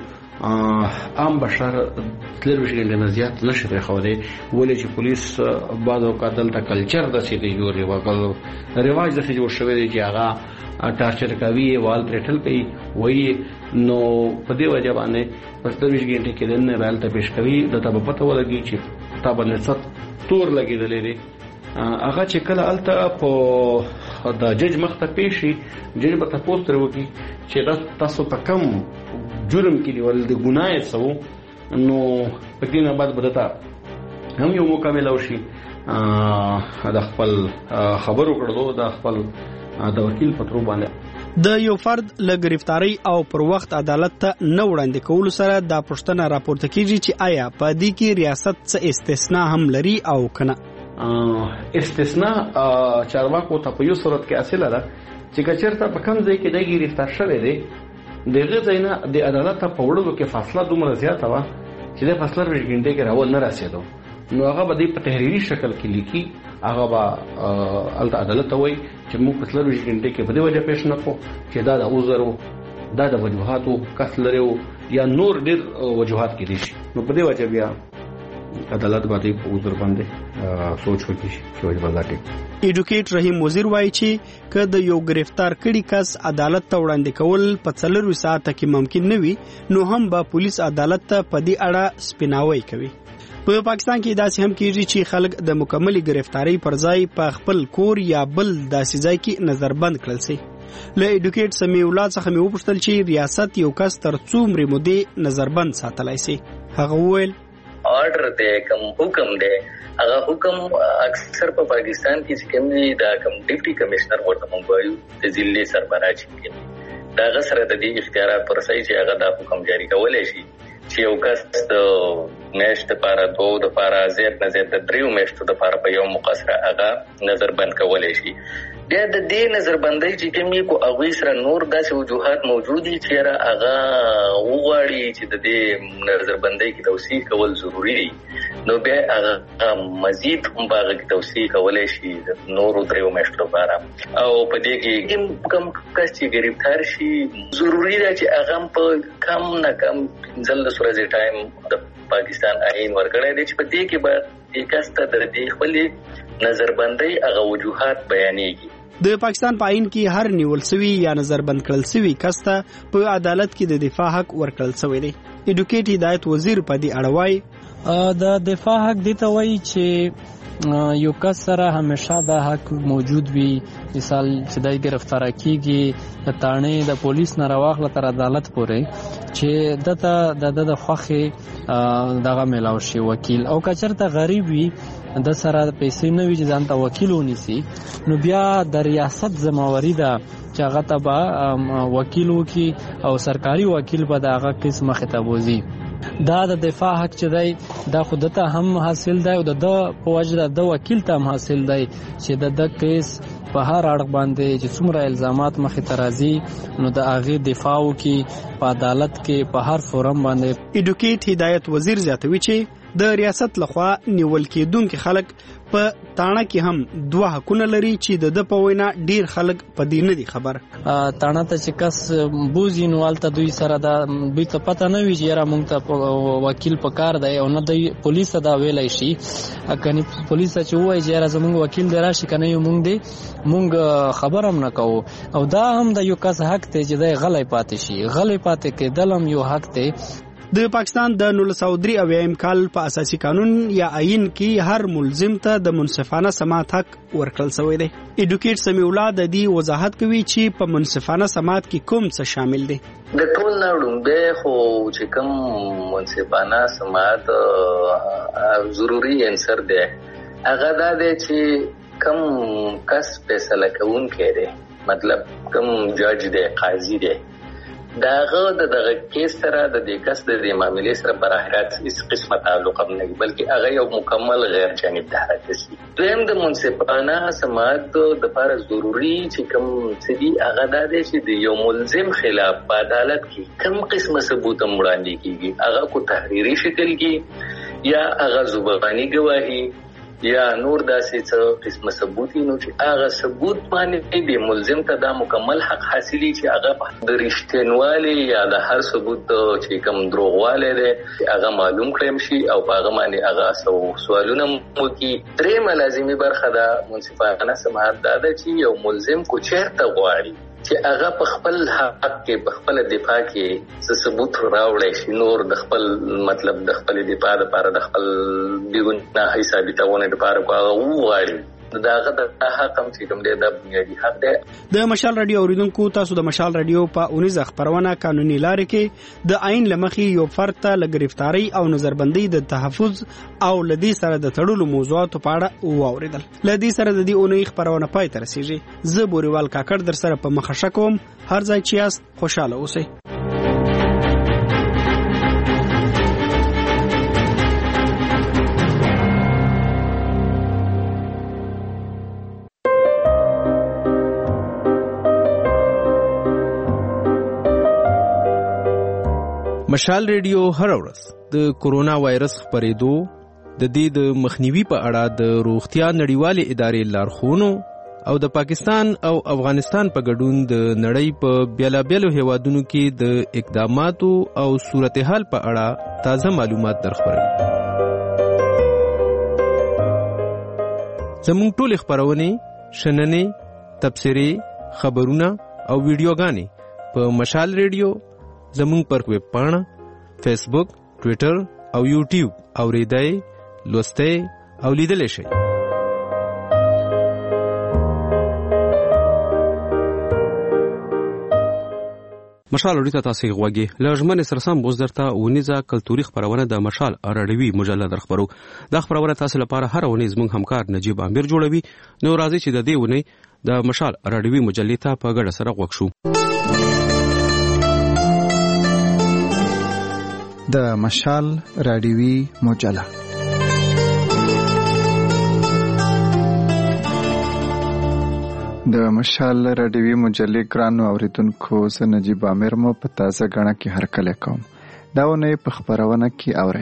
یو عام بشر 23 غنټې نه زیات نشي پرېښودی ولې چې پولیس بعض اوقات دلته کلچر داسې دی یو رواج داسې جوړ شوی دی چې هغه ټارچر کوي وال پرېټل کوي وایي نو په دې وجه باندې په 23 غنټې کې د نه رال ته پیش کوي دته به پته ولګي چې تا باندې څه تور لګېدلی دی. هغه چې کله الته په د جج مخ ته پیش شي جج به تاسو ته وکړي چې تاسو په کم جرم کې دی ول د ګناه څو نو په دې نه بعد بدتا هم یو مکمل شي د خپل خبرو کړو د خپل د وکیل پترو باندې د یو فرد له گرفتاری او پر وخت عدالت ته نه وړاندې کول سره دا پوښتنه راپورته کیږي چې آیا په دې کې ریاست څه استثناء هم لري او کنه. استثناء چارواکو ته په یو صورت کې حاصله ده چې کچرته په کوم ځای کې د گرفتار شوی دی دغه ځای نه د عدالت په وړلو کې فاصله دومره زیاته وه چې د فاصله 20 غنټې کې راول نه رسېدو نو هغه به په تحریري شکل کې لیکي هغه به الته عدالت ته وایي چې موږ په 20 غنټې کې په دې وجه پیش نه کړو چې دا د عذر دا د وجوهاتو کس لري یا نور ډېر وجوهات کې دي نو په دې وجه بیا عدالت باندې په وزر باندې سوچ وکړي چې وجبه ایډوکیټ رحیم وزیر وایي چې که د یو گرفتار کړي کس عدالت ته وړاندې کول په 4 ساعته کې ممکن نه وي نو هم به پولیس عدالت ته په دې اړه سپیناوی کوي. په پاکستان کې داسې هم کېږي چې خلک د مکملي گرفتاری پر ځای په خپل کور یا بل داسې ځای کې نظربند کړل سي. له ایډوکیټ سمیع الله څخه مې وپوښتل چې ریاست یو کس تر څومره مودې نظربند ساتلای سي. هغه وویل آرډر دی کوم حکم دی هغه حکم اکثر په پاکستان کې چې کوم دا کوم ډیپټي کمشنر ورته مونږ وایو د ضلع سربراہ چې دا غسر د دې اختیارات پر ځای چې هغه دا حکم جاری کولای شي چې یو کس د میاشت لپاره 2 د لپاره زیات نه زیات 3 میاشتو د لپاره په یو مقصره هغه نظر بند کولای شي. بیا د دې نظربندۍ چې کومې کو هغوی سره نور داسې وجوهات موجود دي چې هغه وغواړي چې د دې نظربندۍ کې توسيع کول ضروري دي نو بیا هغه مزید هم هغه کې توسيع کولای شي د نورو 3 میاشتو لپاره او په دې کې کم کس چې گرفتار شي ضروري ده چې هغه په کم نه کم 15 ورځې ټایم د پاکستان آئین ورکړی دی چې په دې کې به کس ته د دې خپلې نظربندۍ هغه وجوهات بیانېږي. د پاکستان په آئین کې هر نیول سوی یا نظربند کړل سوی کس ته په عدالت کې د دفاع حق ورکړل سوی دی. ایډوکیټ هدایت وزیر په دې اړه وایي د دفاع حق دی ته وایي چې یو کس سره همیشه دا حق موجود وي مثال چې د گرفتار کیږي د تانې د پولیس نه راوخله تر عدالت پورې چې دته د خوخه دغه ملاو شي وکیل او کچرته غریب وي د سره پیسې نه وي چې ځان ته وکیل ونیسي نو بیا د ریاست ذمہواری ده چې هغه ته به وکیل وکي او سرکاري وکیل به د هغه قسم خطابوزي. دا د دفاع حق چې دی دا خود ته هم حاصل دی او د په وجه د وکیل ته هم حاصل دی چې د کیس په هر اړخ باندې چې څومره الزامات مخې ته راځي نو د هغې دفاع وکي په عدالت کې په هر فورم باندې. ایډوکیټ هدایت وزیر زیاتوي چې د ریاست لخوا نیول کېدونکي خلک په تاڼه کې هم 2 حقونه لري چې د په وینا ډیر خلک په دې نه دي خبر. تاڼه ته چې کس بوزي نو هلته دوی سره دا دوی ته پته نه وي چې یاره موږ ته وکیل په کار دی او نه دوی پولیس ته دا ویلی شي کني پولیس ته چې ووایي چې یاره زموږ وکیل دی راشي که نه یو موږ خبر هم نه کوو او دا هم د یو کس حق دی چې دی غلی پاتې شي. غلی پاتې کېدل هم یو حق دی. د پاکستان د 1993 کال په اساسي قانون یا آئین کې هر ملزم ته د منصفانه سماعت حق ورکړل شوی دی. ایډوکیټ سمیع الله د دې وضاحت کوي چې په منصفانه سماعت کې کوم څه شامل دي. د ټول نه وړاندې خو چې کوم منصفانه سماعت ضروری عنصر دی هغه دا دی چې کوم کس فیصله کوونکی دی مطلب کوم جج دی قاضي دی داغه دغه کیس سره د دې کس د معاملې سره براه راست هیڅ قسمه تعلق نه لري بلکې هغه یو مکمل غیر جانبدار دی. دویم د منصفانه سماعت د لپاره ضروری چې کوم څه دي هغه دا دی چې د یو ملزم خلاف په عدالت کې کوم قسمه ثبوت وړاندې کیږي هغه کو تحریری شکل کې یا هغه زبانی گواهی یا نور داسې څه قسمه ثبوت نو چې هغه ثبوت باندې د ملزم ته دا مکمل حق حاصلي چې هغه د رښتینوالي یا د هر ثبوت چې کوم دروغواله دی هغه معلوم کړم شي او هغه باندې هغه سوالونه مو کې درې لازمي برخه ده منصفانه سماعت ده چې یو ملزم کو چیرته غواړي چې هغه په خپل حق کې په خپل دفاع کې څه ثبوت راوړي شي نور د خپل مطلب د خپل دفاع لپاره د خپل بیګناه ثابتونه لپاره هغه وغواړي داغه د حق هم چې کوم دی د بنیادی حق دی. د مشال رادیو اوریدونکو تاسو د مشال رادیو په 19 خبرونه قانوني لارې کې د آئین لمخې یو فرد ته له گرفتاری او نظربندۍ د تحفظ او لدی سره د تړلو موضوعاتو په اړه واوریدل. لدی سره د دې اونۍ خبرونه پای ته رسیږي. زه بوریوال کاکړ در سره په مخه کوم. هر ځای چې یاست خوشاله اوسئ. مشال ریډیو هر ورځ د کورونا وایرس خپرېدو د دې د مخنیوي په اړه د روغتیا نړیوالې ادارې لارښوونو او د پاکستان او افغانستان په ګډون د نړۍ په بیلابیلو هیوادونو کې د اقداماتو او صورتحال په اړه تازه معلومات درخبروي. زموږ ټول خبرونه شننې تبصرې خبرونه او ویډیوګانې په مشال ریډیو زموږ پر ویب پاڼه فیسبوک ټوئیټر او یوټیوب اوریدای لوستئ او لیدل شئ. مشال اړیته تاسو غوږی لږمن سرسم بوزدرته ونیزه کلتوري خبرونه د مشال اړوي مجله درخبرو د خبرونه تاسو لپاره هر ونی زموږ همکار نجیب امیر جوړوي. نو راځي چې د دې ونی د مشال اړوي مجلې ته په ګډه سره غوښ شو. د مشال رادیوي مجله د مشال رادیوي مجلې ګرانو اوریدونکو زه نجیب امیر مو په تازه غاڼه کې هرکلی کوم. دا ونه په خبرونه کې اورئ.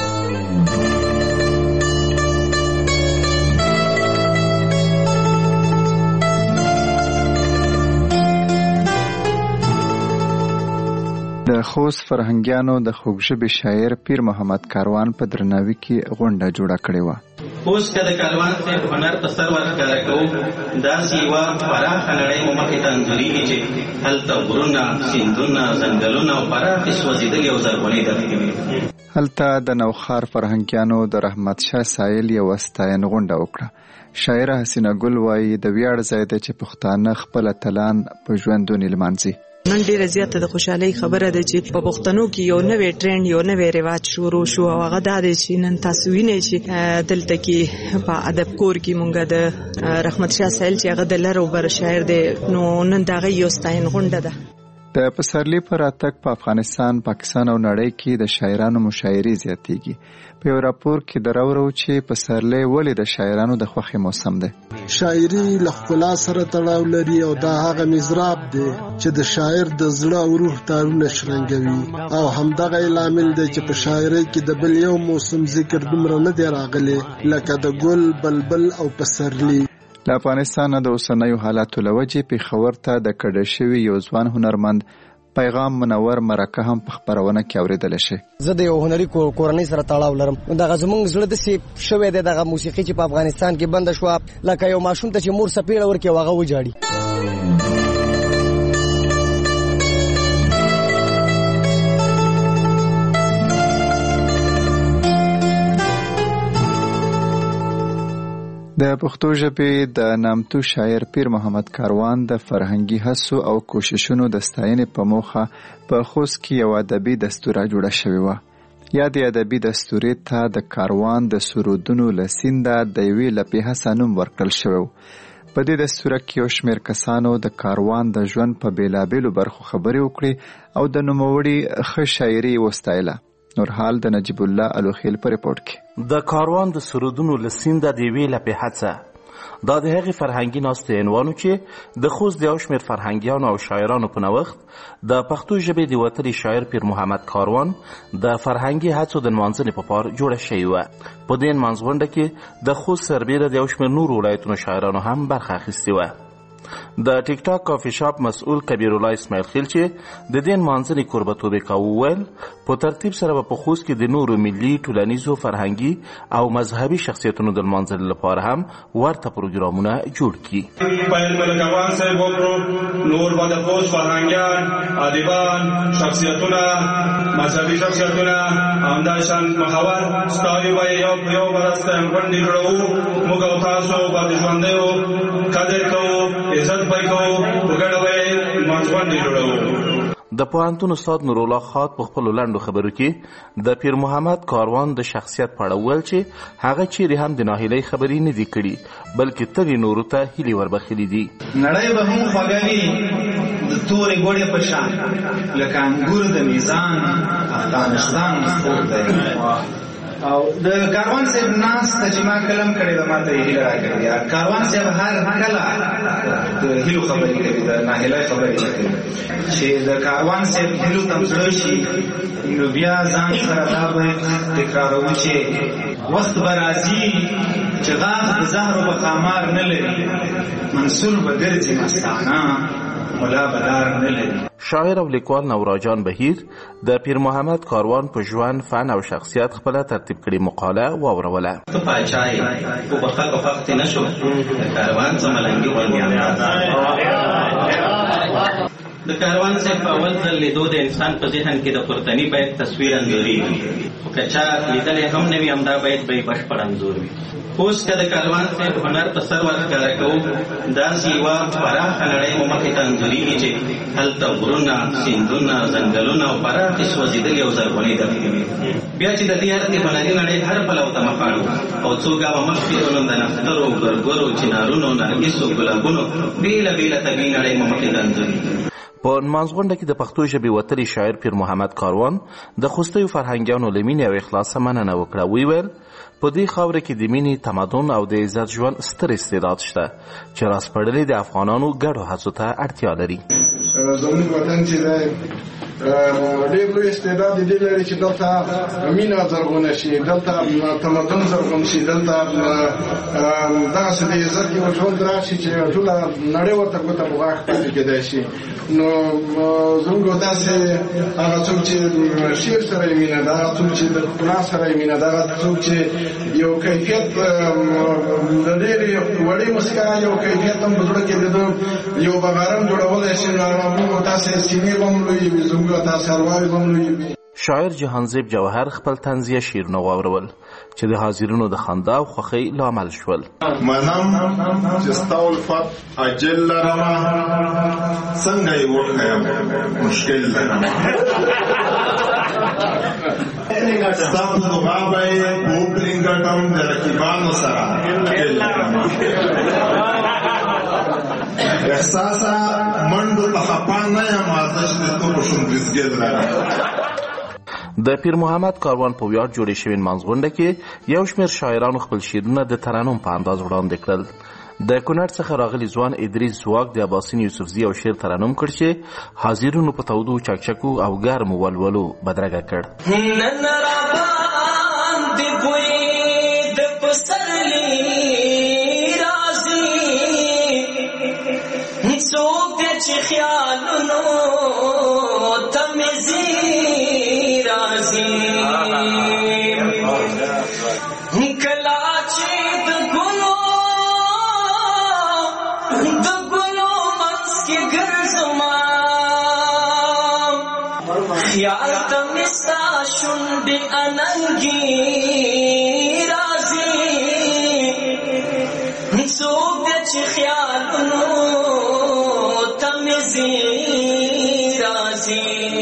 د خوست فرهنګیانو د خوږژبې شاعر پیر محمد کاروان په درناوي کې غونډه جوړه کړې وه. اوس که د کاروان صاحب هنر په سر ورښکاره کوو داسې یوه پراخه نړۍ مو مخې ته انځورېږي چې هلته غرونه سیندونه ځنګلونه او پراخې سوځېدلې او زرغونې دښتې وي. هلته د نوښار فرهنګیانو د رحمت شاه سایل یوه ستاین غونډه وکړه. شاعره حسینه ګل وایي د ویاړ ځای دی چې پښتانه خپل اتلان په ژوندونې لمانځي. نن ډیره زیاته د خوشحالۍ خبره ده چې په پښتنو کې یو نوې ټرند یو نوې رواج شروع شو او هغه دا دی چې نن تاسو وینئ چې دلته کې په ادب کور کې مونږ د رحمت شاه سایل چې هغه د لر او بر شاعر دی نو نن د هغه یو ستاین غونډه ده. د پسرلي پر راتګ په افغانستان پاکستان او نړۍ کې د شاعرانو مشاعرې زیاتېږي. په یو راپور کې دراورو چې پسرلي ولې د شاعرانو د خوښې موسم دی. شاعري له ښکلا سره تړاو لري او دا هغه مزراب دی چې د شاعر د زړه او روح تارونه شرنګوي او همدغه لامل دی چې په شاعرۍ کې د بل یو موسم ذکر دومره نه دی راغلی لکه د ګل بلبل او پسرلي. له افغانستان د اوسنیو حالاتو له وجې پېښور ته د کډه شوي یو ځوان هنرمند پیغام منور مرکه هم په خبرونه کې اورېدلی شي. زه د یو هنري کورنۍ سره تړاو لرم. دغه زموږ زړه داسې شوی دی دغه موسیقي چې په افغانستان کې بنده شوه لکه یو ماشوم ته چې مور څپېړه ورکړي او هغه وجاړي. د پښتو ژبې د نامتو شاعر پیر محمد کاروان د فرهنګي هڅو او کوششونو د ستاینې په موخه په خوست کې یو ادبي دستوره جوړه شوې وه. یا د ادبي دستورې ته د کاروان د سرودونو له سینده د یوې لپې هڅه نوم ورکړل شوی و. په دې دستوره کې یو شمېر کسانو د کاروان د ژوند په بېلابېلو برخو خبرې وکړې او د نوموړي ښه شاعري یې وستایله. نورحال د نجیب الله الوخیل په رپورټ کې. د کاروان د سرودونو له سینده د یوې لپې هڅه دا د هغې فرهنګي ناستې عنوان چې د خوست د یو شمېر فرهنګیانو او شاعرانو په نوښت د پښتو ژبې د وتلي شاعر پیر محمد کاروان د فرهنګي هڅو د نمانځنې په پار جوړه شوې وه. په دې نمانځغونډه کې د خوست سربیره د یو شمېر نورو ولایتونو شاعرانو هم برخه اخیستې وه. د ټیک ټاک کافي شاپ مسؤل کبیر الله اسماعیل خیل چې د دې نمانځنې کوربهتوب یې کاوه وویل په ترتیب سره به په خوست کې د نورو ملي ټولنیزو فرهنګي او مذهبي شخصیتونو د نمانځلو لپاره هم ورته پروګرامونه جوړ کړي. پیل ملګوان صاحب وکړو نور به د خوست فرهنګیان ادیبان شخصیتونه مذهبي شخصیتونه همداشان محور ستایو به یو برسته غونډې جوړوو موږ او تاسو به د ژوندیو قدر کوو عزت پای کوو وګړه به مانځغونډې جوړوو. د پوهنتون استاد نور الله خاط په خپلو لنډو خبرو کې د پیر محمد کاروان د شخصیت په اړه وویل چې هغه چیرې هم د ناهیلۍ خبرې نه دي کړي بلکې تل یې نورو ته هیلې وربخلي دي. نړۍ به هم خوږه وي د تورې ګوړې په شان لکه انګور د میزان افغانستان مستور دی. او د کاروان صاحب ناس ته چې ما کلم کړی د ما ته یې هیله راکړې ده. کاروان صاحب هر کله د هیلو خبرې کوي د ناهیلۍ خبرې نه کوي چې د کاروان صاحب هیلو ته زړه شي نو بیا ځان سره دا باید تکراروو چې وخت به راځي چې غاښ د زهرو به خامار نه لري منصور به ګرځي مستانه ملا بدار نه لري. شاعر او لیکوال نوراجان بهیر د پیر محمد کاروان په ژوند، فن او شخصیت خپله ترتیب کړي مقاله واوروله. ته پاچای خو په خلکو وخت نه شو د کاروان څخه ملنګي د کاروان صاحب په اول ځل لیدو د انسان په ذهن کې د پورتني بیت تصویر انځورېږي، خو که چا لیدلی هم نه وي همدا بیت به یې بشپړ انځور وي. اوس که د کاروان صاحب هنر په سر ورښکاره کوو، داسې یوه پراخه نړۍ مو مخې ته انځورېږي چې هلته غرونه، سیندونه، ځنګلونه او پراخې سوځېدلې او زرغونې دښتې وي. بیا چې د دې هرې هنري نړۍ هر پلو ته مخاړو او څو ګامه مخکې نو د نښترو، ګرګرو، چنارونو، نرګسو، ګلابونو بېله بېله طبیعي نړۍ مو مخې ته انځورېږي. په نمانځغونډه کې د پښتو ژبې وتلي شاعر پیر محمد کاروان د خوستیو فرهنګیانو له مینې او اخلاصه مننه وکړه. ویل په دې خاوره کې د مینې، تمدن او د عزت ژوند ستر استعداد شته چې راسپړلې د افغانانو ګډو هڅو ته اړتیا لري. زموږ وطن چې دی ډېر لوی استعداد دې لري چې دلته مینه زرغونه شي، دلته تمدن زرغون شي، دلته داسې د عزت یو ژوند راشي چې ټوله نړۍ ورته ګوته په غاښ پاتې کېدای شي. نو زموږ داسې هغه څوک چې شعر سره یې مینه ده، هغه څوک چې د ښکلا سره یې مینه ده، هغه څوک چې یو کیفیت د ډېرې وړې مسکا یو کیفیت هم په زړه کې د یو بغارم جوړولی شي، نو موږ داسې سینې به هم لویې وي، زموږ داسې ارواوې به هم لویې وي. شاعر جهانزیب جوهر خپل طنزیه شعرونه واورول چې د حاضرینو د خندا او خوښۍ لامل شول. منم چې ستا الفت اجل لرمه، څنګه یې وښیم مشکل لرمه، ستا په دعا به یې وپرینګټم د رقیبانو سره ښکل لرمه، احساسه منډو ته خفا نه یم، ارزش د تورو شونډریزګر لرم. د پیر محمد کاروان په ویاړ جوړې شوې نمانځغونډه کې یو شمېر شاعرانو خپل شعرونه د ترنم په انداز وړاندې کړل. د کونړ څخه راغلي ځوان ادریس ځواک د اباسین یوسفزي او شعر ترنم کړ چې حاضرینو په تودو چکچکو او ګرمو ولولو بدرګه کړ. خیال تمستا شنڈ اننگی رازی سوک چ خیالونو تمزی رازی.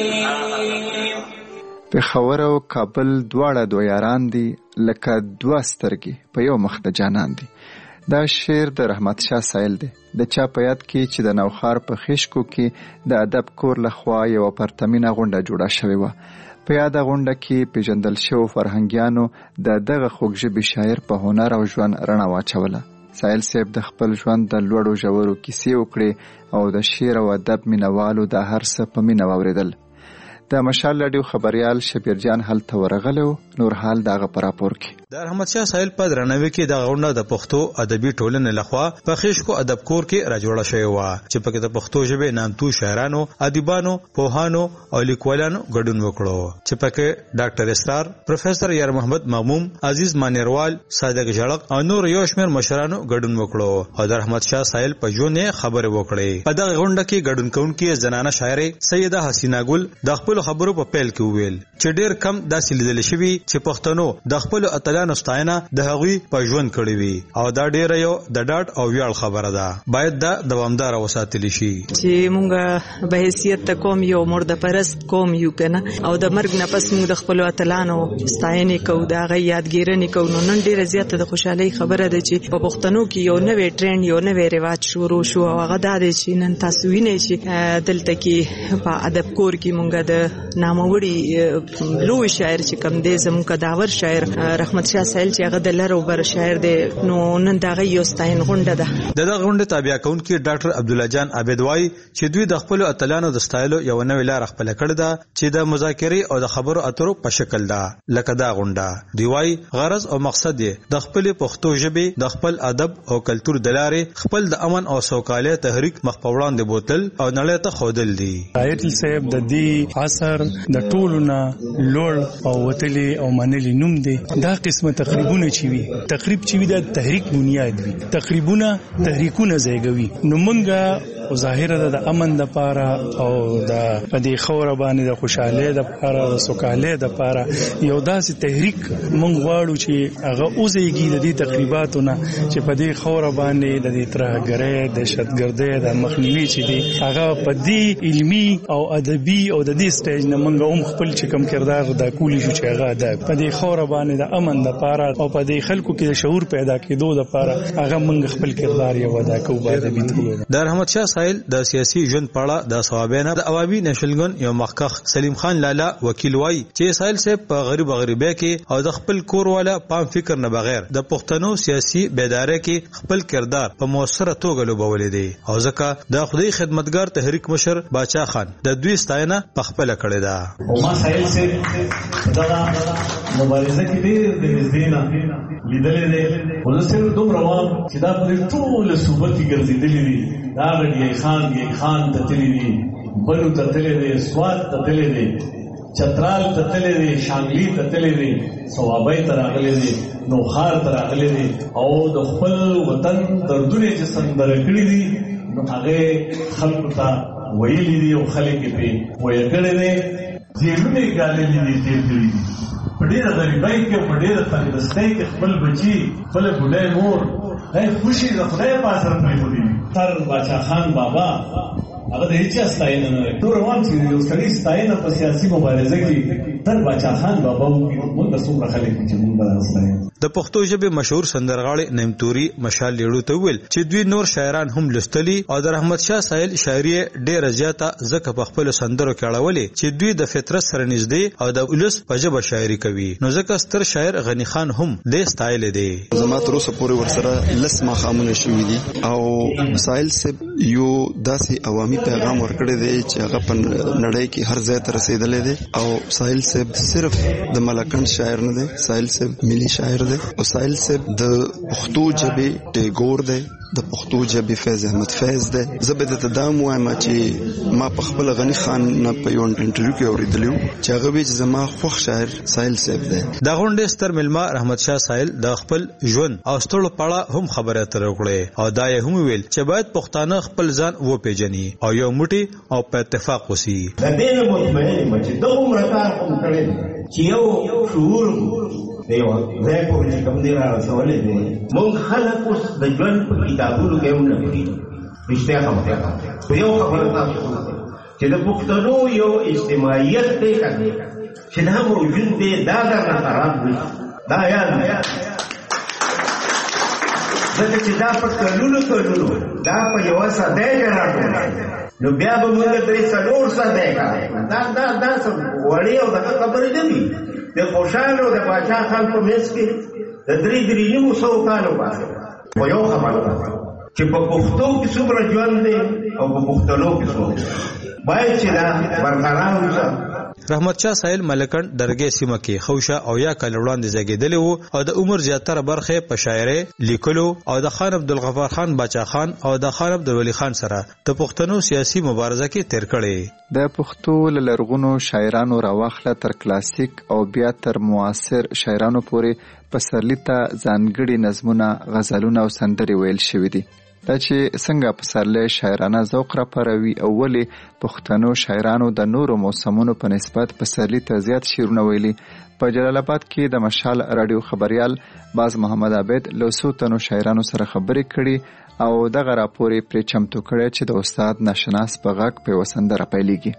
پېښور او کابل دواړه دوه یاران دي لکه دوه سترګې په یو مخ د جانان دي. دا شعر د رحمت شاه سایل دی د چا په یاد کې چې د نوښار په خشکو کې د ادب کور لخوا یوه پرتمینه غونډه جوړه شوې وه. په یاده غونډه کې پیژندل شوو فرهنګیانو د دغه خوږژبې شاعر په هنر او ژوند رڼا واچوله. سایل صاحب د خپل ژوند د لوړو ژورو کیسې وکړې او د شعر او ادب مینوالو دا هر څه په مینه واورېدل. د مشال راډیو خبریال شبیر جان هلته ورغلی و. نور حال د هغه په راپور کې د رحمت شاه سایل په درناوي کې دغه غونډه د پښتو ادبي ټولنې لخوا په خیشکو ادب کور کې راجوړه شوې وه چې پکې د پښتو ژبې نامتو شاعرانو، ادیبانو، پوهانو او لیکوالانو ګډون وکړو چې پکې ډاکټر اسرار، پروفیسور یار محمد ماموم، عزیز مانیروال، صادق جړق او نور یو شمېر مشرانو ګډون وکړو او د رحمت شاه سایل په ژوند خبرې وکړې. په دغه غونډه کې ګډون کوونکې زنانه شاعره سیده حسینه ګل د خپل خبرو په پیل کې وویل چې ډېر کم داسې لیدل شوي چې پښتنو د خپل اتلانو ستاینه د هغوی په ژوند کړې وي او دا ډېره یو د ډاډ او ویاړ خبره ده. باید دا دوامداره وساتلی شي چې مونږ به حیثیت ته قوم یو مرده پرست قوم یو کنه او د مرګ نه پس مونږ د خپل اتلانو ستاینه کوو، د هغه یادګیرنې کوو. نو نن ډېره زیاته د خوشحالۍ خبره ده چې په پښتنو کې یو نوی ټرند، یو نوی رواج شروع شو او هغه دا دی چې نن تاسو وینئ چې دلته کې په ادب کور کې مونږ د ناموړي لوی شاعر چې کوم دی زموږ کداور شاعر رحمت شاه سایل چې هغه د لر او بر شاعر دی نو نن دغه یو ستاین غونډه ده. دغه غونډه تابع کونکي ډاکټر عبد الله جان عابد وای چې دوی د خپل اتلانو د ستایلو یو نوې لار خپل کړې ده چې د مذاکرې او د خبرو اترو په شکل ده. لکه دا غونډه دی وای غرض او مقصد د خپل پښتو ژبې د خپل ادب او کلچر د لارې خپل د امن او سوکالۍ تحریک مخ په وړاندې بوتل او نړۍ ته خودل دي. آیتل صاحب د دې اثر د ټولونه لوړ او وتلی او منلی نوم دی. دا قسمه تقریبونه چې وي د تحریک بنیاد وي. تقریبونه تحریکونه زیږوي. نو مونږه او ظاهره د امن د پاره او د دې خوره باندې د خوشاله د پاره د سوکاله د پاره یو داسې تحریک مونږ غواړو چې هغه اوسېږي د دې تقریباتونه چې په دې خوره باندې د دې ترهګرۍ د شتګردۍ د مخنیوي چې دی هغه په دې علمي او ادبي او د دې سټیج نه مونږ هم خپل چې کوم کردار د کولی شو چې هغه د په دې خوره باندې د امن د پاره او په دې خلکو کې د شعور پیدا کېدو د پاره هغه مونږ خپل کردار یو ادا کوو باندې بیتو. د رحمت شاه سایل د سیاسي ژوند پاړه د ثوابینه د عوامي نشلګن یو مخکخ سلیم خان لالا وکیل وای چې سایل صاحب په غریبه کې او د خپل کور والا پام فکر نه بغیر د پښتنو سیاسي بیداری کې خپل کردار په موثره توګه لوبولې دي او ځکه د خدای خدمتګار تحریک مشر باچا خان د دوی ستاینه په خپل کړی ده. او ما سایل صاحب دا مبارزه کې ډېر د زینا لیدلې ده ولسره دومره وام چې دا په ټول صوبه کې ګرځېدلې دي. دا غړي خان ته تللی دي بلو ته تللی دي سواد ته تللی دي چترال ته تللی دي شانګلی ته تللی دي صوابۍ ته راغلي دي نوخار ته راغلي دي او د خپل وطن دردونه چې سندره کړي دي نو هغه خلکو ته ویلي دي او خلک په وایي کړي دي زیرونه ګاللي دي تیر کړي دي په ډېره غریبۍ کې او په ډېره تنګدستۍ کې خپل بچي خپل بوډۍ مور هی خوشي د خدای په اثر پرېښودي. سر باچا خان بابا هغه د هیڅ ستاینه نه لري. ټول روان چې یو سړی ستاینه په سیاسي مبارزه کې سر باچا خان بابا موږ د څومره خلک چې موږ به ستاینه. د پښتو ژبې مشهور سندرغاړي نعمتوري مشال لیړو ته ویل چې دوی نور شاعران هم لستلي او د رحمت شاه سایل شاعري ډېره زیاته ځکه په خپل سندرو کې اړولې چې دوی د فطرت سره نږدې او د ولس په ژبه شاعري کوي. نو ځکه ستر شاعر غنی خان هم د ستایل دی. زما تر اوسه پورې ورسره لس مخامونه شوي دي او سایل صاحب یو داسې عوامي پیغام ورکړی دی چې هغه په نړۍ کې هر ځای ته رسیدلی دی او سایل صاحب صرف د ملکند شاعر نه دی. سایل صاحب ملي شاعر دی او سایل صاحب د پښتو ژبې ټیګور دی د پښتو ژبې فیض احمد فیض دی. زه به درته دا ووایم چې ما په خپل غني خان نه په یو انټرویو کې اورېدلی و چې هغه وایي چې زما خوښ شاعر سایل صاحب دی. د غونډې ستر مېلمه رحمت شاه سایل د خپل ژوند او ستړو په اړه هم خبرې اترې وکړې او دا یې هم ویل چې باید پښتانه خپل ځان وپېژني او یو موټی او په اتفاق وسي. د دې نه مطمئن یم چې دومره کار کوم کړی چې یو شعور دیو زه په دې کوم دی راځولې دي مونږ خلک اوس د ژوند په کتابونو کې هم نه پېژني. رښتیا خبره یو خبره تاسو چې د پښتنو یو اجتماعیت دی چې دا موجود دی دا درنه خراب دی دا یاد ځکه چې دا په کلونو دا په یوه ساده کې راټول نو بیا به موږ درې څلور ساده کار دا وړې او دغه خبرې نه دي. د خوشحال او د باچا خان په منځ کې د 3.5 کالو پاسه په یو خبره چې په پښتو کې څومره ژوند دی او په پښتنو کې څومره باید چې دا برقرار وساتو. رحمت شاه سایل ملکند درګې سیمه کې خوشا او یا کال وړاندې زیږیدلی وو او د عمر زیاتره برخه په شاعري لیکلو او د خان عبدالغفار خان باچا خان او د خان عبدالولي خان سره د پښتنو سیاسي مبارزه کې تیر کړي. د پښتو لرغونو شاعرانو راوخله تر کلاسیک او بیا تر معاصر شاعرانو پورې پسرلی ته ځانګړي نظمونه غزلونه او سندرې ویل شوي دي. دا چې څنګه پسرلی شاعرانه ذوق را پاروي او ولې پښتنو شاعرانو د نورو موسمونو په نسبت پسرلی ته زیات شعرونه ویلي. په جلال آباد کې د مشال رادیو خبریال باز محمد عابد له څو تنو شاعرانو سره خبرې کړي او دغه راپور یې پرې چمتو کړی چې د استاد ناشناس په غږ په یوه سندره پیلېږي.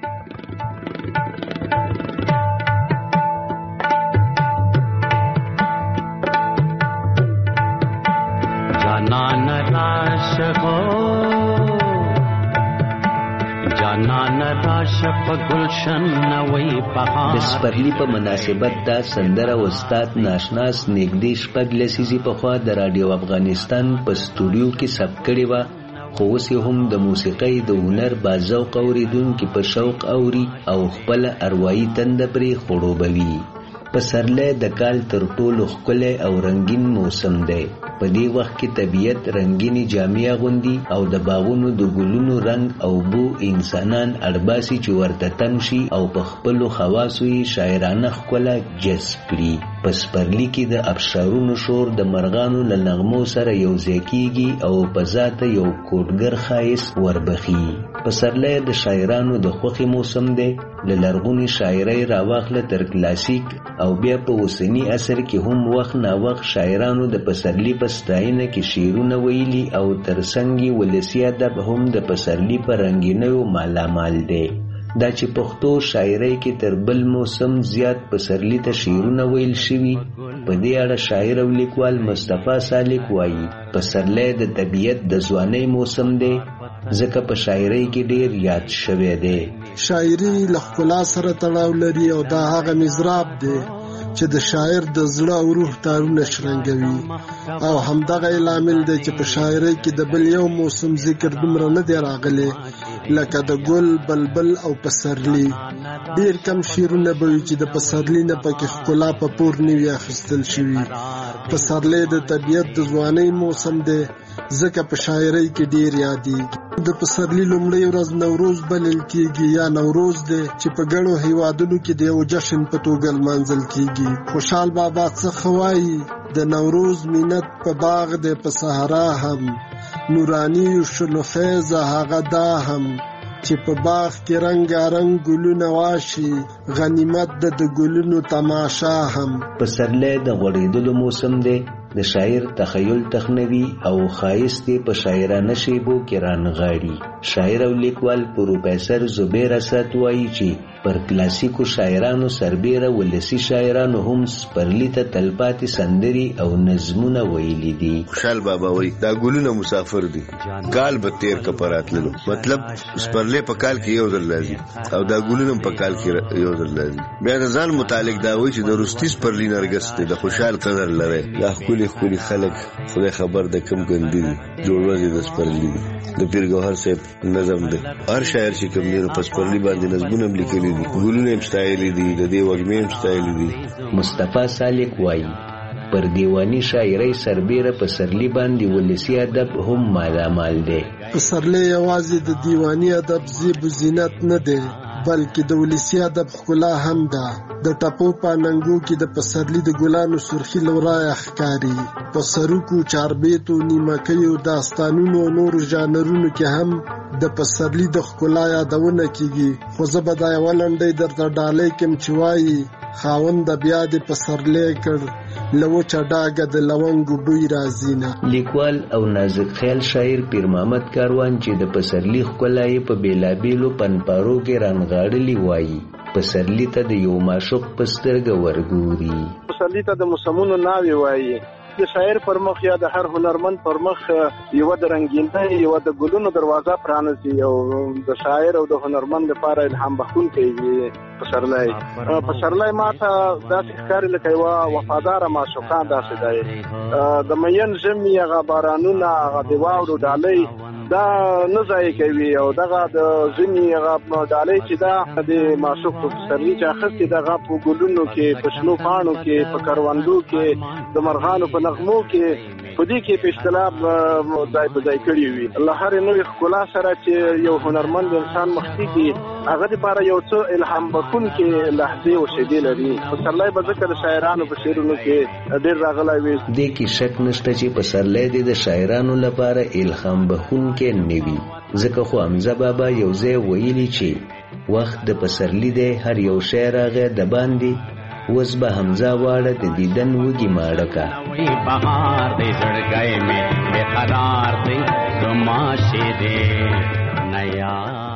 جانان راش چپ گلشن نوی بهار د سپرلی په مناسبت دا سندره استاد ناشناس نږدې شپږ لسیزې پخوا د رادیو افغانستان په سټوډیو کې ثبت کړې وه، خو اوس هم د موسیقۍ د هنر باذوق اورېدونکي په شوق اوري او خپله اروايي تنده پرې خړوبوي. پسرلی د کال تر ټولو ښکلی او رنګین موسم دی. په دې وخت کې طبیعت رنګینې جامې اغوندي او د باغونو د ګلونو رنګ او بو انسانان اړباسي چې ورته تم شي او په خپلو خواصو یې شاعرانه ښکلا جذب کړي. په سپرلي کې د ابشارونو شور د مرغانو له نغمو سره یوځای کیږي او په ذاته یو کوټګر ښایست وربخي. پسرلی د شاعرانو د خوښې موسم دی. له لرغونې شاعرۍ راواخله تر کلاسیک او بیا په اوسني عصر کې هم وخت ناوخت شاعرانو د پسرلي په ستاینه کې شعرونه ویلي او ترڅنګ یې ولسي ادب هم د پسرلي په رنګینیو مالامال دی. دا چې پښتو شاعرۍ کې تر بل موسم زیات پسرلي ته شعرونه ویل شوي، په دې اړه شاعر او لیکوال مصطفی سالک وایي پسرلی د طبیعت د ځوانۍ موسم دی، ځکه په شاعرۍ کې ډیر یاد شوی دی. شاعري له ښکلا سره تړاو لري او دا هغه مزراب دی چې د شاعر د زړه او روح تارونه شرنګوي، او همدغه لامل دی چې په شاعرۍ کې د بل یو موسم ذکر دومره نه دی راغلی لکه د ګل، بلبل او پسرلی. ډیر کم شعرونه به وي چې د پسرلی نه پکې ښکلا په پور نه وي اخیستل شوي. پسرلی د طبیعت د ځوانۍ موسم دی، ځکه په شاعرۍ کې ډیر یادېږي. د پسرلي لومړۍ ورځ نوروز بلل کیږي یا نوروز دی چې په ګڼو هیوادونو کې د یو جشن په توګه لمانځل کیږي. خوشحال بابا څخه وایي د نوروز مینت په باغ دی په صحرا هم، نورانی شنو خیزه هغه دا هم چې په باغ کې رنګارنګ ګلونه واشي، غنیمت د ګلونو تماشا هم. پسرلی د غوړېدلو موسم دی. د شاعر تخیل تخنوي او ښایست په شاعرانه شیبو کې رانغاړي. شاعر او لیکوال پروفیسر زبیر اسد وایي چې پر کلاسیکو شاعرانو سربیره ولسی شاعرانو هم سپرلی ته تلپاتې سندري او نظمونه ویلي دي. خوشحال بابا وایي دا ګلونه مسافر دي، کال به تیر کپراتللو، مطلب سپرلی په کال کې یو ځل راځي او دا ګلونه په کال کې یو ځل راځي. بیا د ځان متعلق دا وایي چې د روستي سپرلی نرګس دی، د خوشحال قدر لري. دا ښکلي خلک خدای خبر د کم ګندي دي، جوړوځي د سپرلی دي. د پیر ګوهر صاحب نظم دی، هر شاعر چې کوم دی په سپرلی باندې نظمونه هم لیکلي دي، ګلونه هم ستایلي دي، د دې وږمې هم ستایلي دي. مصطفی سالک وایي پر دیوانی شاعرۍ سربیره پسرلی باندې ولسی ادب هم مالامال دی. پسرلی یوازې د دیوانی ادب زیب و زینت نه دی بلکې د ولسی ادب ښکلا هم ده. د ټپو په ننګو کې د پسرلی د ګلانو سرخي لورایه ښکاري. په سروکو، چاربیتو، نیمکیو، داستانونو نورو ژانرونو کې هم د پسرلی د ښکلا یادونه کیږي. خو زه به دا یوه لنډۍ درته ډالۍ کړم چې وایي خاوند بیا د پسرلی کړ له وچه ډاګه د لونګو بوی راځي نه. لیکوال او نازک خیال شاعر پیر محمد کاروان چې د پسرلی ښکلا یې په بیلابیلو پنپارو کې رانغاړلي وایي پسرلی ته د یو معشوق په سترګه ورګوري. پسرلی ته د موسمونو ناوې وایي. د شاعر پر مخ یا د هر هنرمند پر مخ یوه د رنګینۍ، یوه د ګلونو دروازه پرانیزي او د شاعر او د هنرمند لپاره الهام بخښونکی وي پسرلی. پسرلی ما ته داسې ښکاري لکه یوه وفاداره معشوقه داسې دی. د مین ژمي هغه بارانونه، هغه د واورو ډالۍ دا نه ضایع کوي او دغه د ژمي هغه ډالۍ چې دا د معشوق په پسرلي چې اخیستې دغه په ګلونو کې، په شنو پاڼو کې، په کروندو کې، د مرغانو په نغمو کې، په دې کې په اختلاف ځای په ځای کړي وي. له هرې نوې ښکلا سره چې یو هنرمند انسان مخ کېږي هغه دپاره یو څه الهام بخښونکې لحظې او شیبې لري. پسرلی به ځکه د شاعرانو په شعرونو کې ډېر راغلی وي. دې کې شک نشته چې پسرلی دې د شاعرانو لپاره الهام بخښونکی نه وي، ځکه خو حمزه بابا یو ځای ویلي چې وخت د پسرلی دی، هر یو شی راغی د باندې، اوس به حمزه واړه د دیدن وږي ماړه کا. بهار دی زړګی مې بېقرار دی زما شیدې نیا.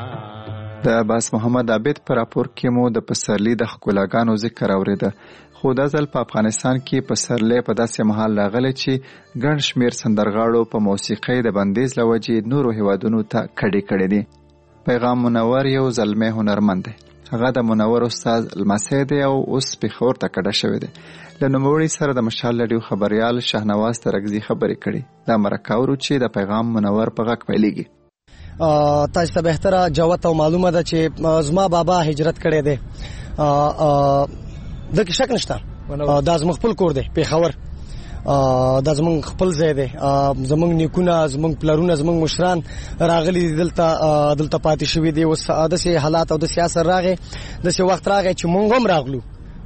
د عباس محمد عابد پر راپور کې مو د پسرلی د ښکلاګانو ذکر اورېده. خو دا ځل په افغانستان کې پسرلی په داسې مهال راغلی چې ګڼ شمېر سندرغاړو په موسیقۍ د بندیز له وجې نورو هیوادونو ته کډې کړې دي. پیغام منور یو زلمی هنرمند دی. هغه د منور استاد لمسی دی او اوس پېښور ته کډه شوی دی. له نوموړي سره د مشال رادیو خبریال شهنواز ترکزي خبرې کړي. دا مرکه اورو چې د پیغام منور په غږ پیلېږي. تاسو ته بهتره جوت او معلومه ده چې زما بابا هجرت کړی دی. دغه شک نشته. دا زموږ خپل کور دی پېښور. دا زمونږ خپل ځای دی. زمونږ نیکونه زمونږ پلرونه زمونږ مشران راغلي دلته پاتې شوي دي. اوس داسې حالات او داسې اثر راغی داسې وخت راغی چې مونږ هم راغلو.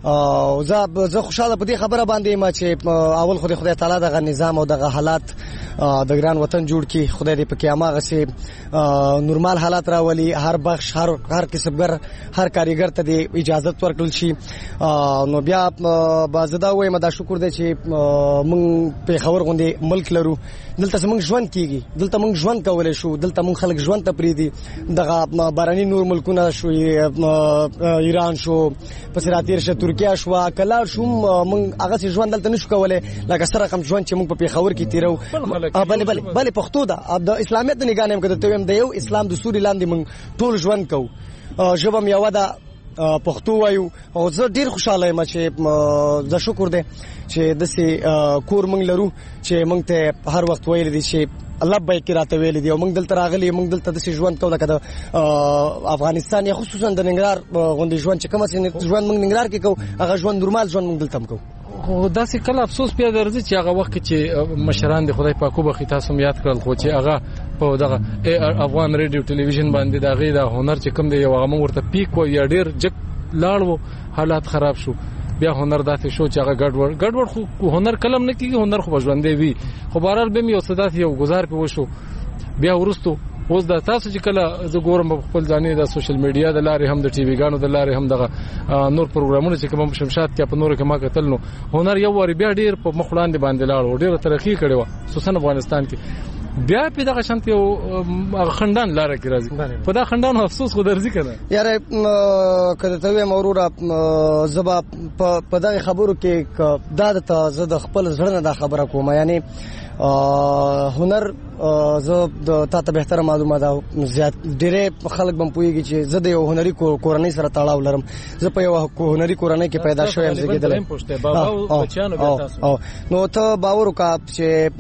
زه خوشاله په دې خبره باندې یم چې اول خدای تعالی دغه نظام او دغه حالات د ګران وطن جوړ کړي. خدای دې پکې هماغسې نورمال حالات راولي. هر بخش هر کسبګر هر کاریګر ته دې اجازت ورکړل شي. نو بیا به زه دا وایم دا شکر دی چې موږ پېښور غوندې ملک لرو. دلته زموږ ژوند کېږي. دلته موږ ژوند کولی شو. دلته موږ خلک ژوند ته پرېږدي. دغه بهرني نور ملکونه شو، ایران شو، پسې راتېر شه ترکیه شوه، که لاړ شو موږ هغسې ژوند دلته نشو کولی لکه څه رقم ژوند چې موږ په پېښور کې تېرو. بلې پښتو ده. د اسلامیت د نګاه نه یم که درته ویم د یو اسلام د سوري لاندې موږ ټول ژوند کوو. ژبه م یوه ده، پښتو وایو. او زه ډېر خوشحاله یم چې زه شکر دی چې داسې کور موږ لرو چې موږ ته هر وخت ویلی دي چې لبیک کې راته ویلي دي او موږ دلته راغلي. موږ دلته داسې ژوند کوو لکه د افغانستان یا خصوصا د ننګرهار غوندې ژوند چې کوم ژوند موږ ننګرهار کې کوو هغه ژوند نورمال ژوند موږ دلته هم کوو. خو داسې کله افسوس بیا درځي چې هغه وخت چې مشران د خدای پاک وبخښي تاسو هم یاد کړل خو چې هغه په دغه افغان ریډیو ټلویزیون باندې د هغې د هنر چې کوم دی یو هغه موږ ورته پیک و یا ډېر جګ لاړ و حالات خراب شو. بیا هنر داسې شو چې هغه ګډوډ خو هنر کلم نه کېږي. هنر خو به ژوندی وي. خو بهرحال به مې یو څه داسې یو ګزار پې وشو. بیا وروستو اوس دا تاسو چې کله زه ګورم په خپل ځانې د سوشل میډیا د لارې هم د ټي وي ګانو د لارې هم دغه نور پروګرامونه چې کوم شمشاد کې په نورو کې ما کتل نو هنر یو واري بیا ډېر په مخ وړاندې باندې لاړ او ډېره ترقي کړې وه خصوصا افغانستان کې. بیا په دغه شانت یو خندان لاره کې راځي. په دا خندان افسوس خو درځي کنه یاره کله ته وایم وروره زبا په دغه خبرو کې دا ته زه د خپل زړه نه دا خبره کوم. یعنی هنر زه د تا ته بهتره معلومه ده زیات ډېرې خلک به م پوهېږي چې زه د یو هنري کورنۍ سره تړاو لرم. زه په یوه هنري کورنۍ کې پیدا شوی یم زېږېدلی. نو ته باور وکړه چې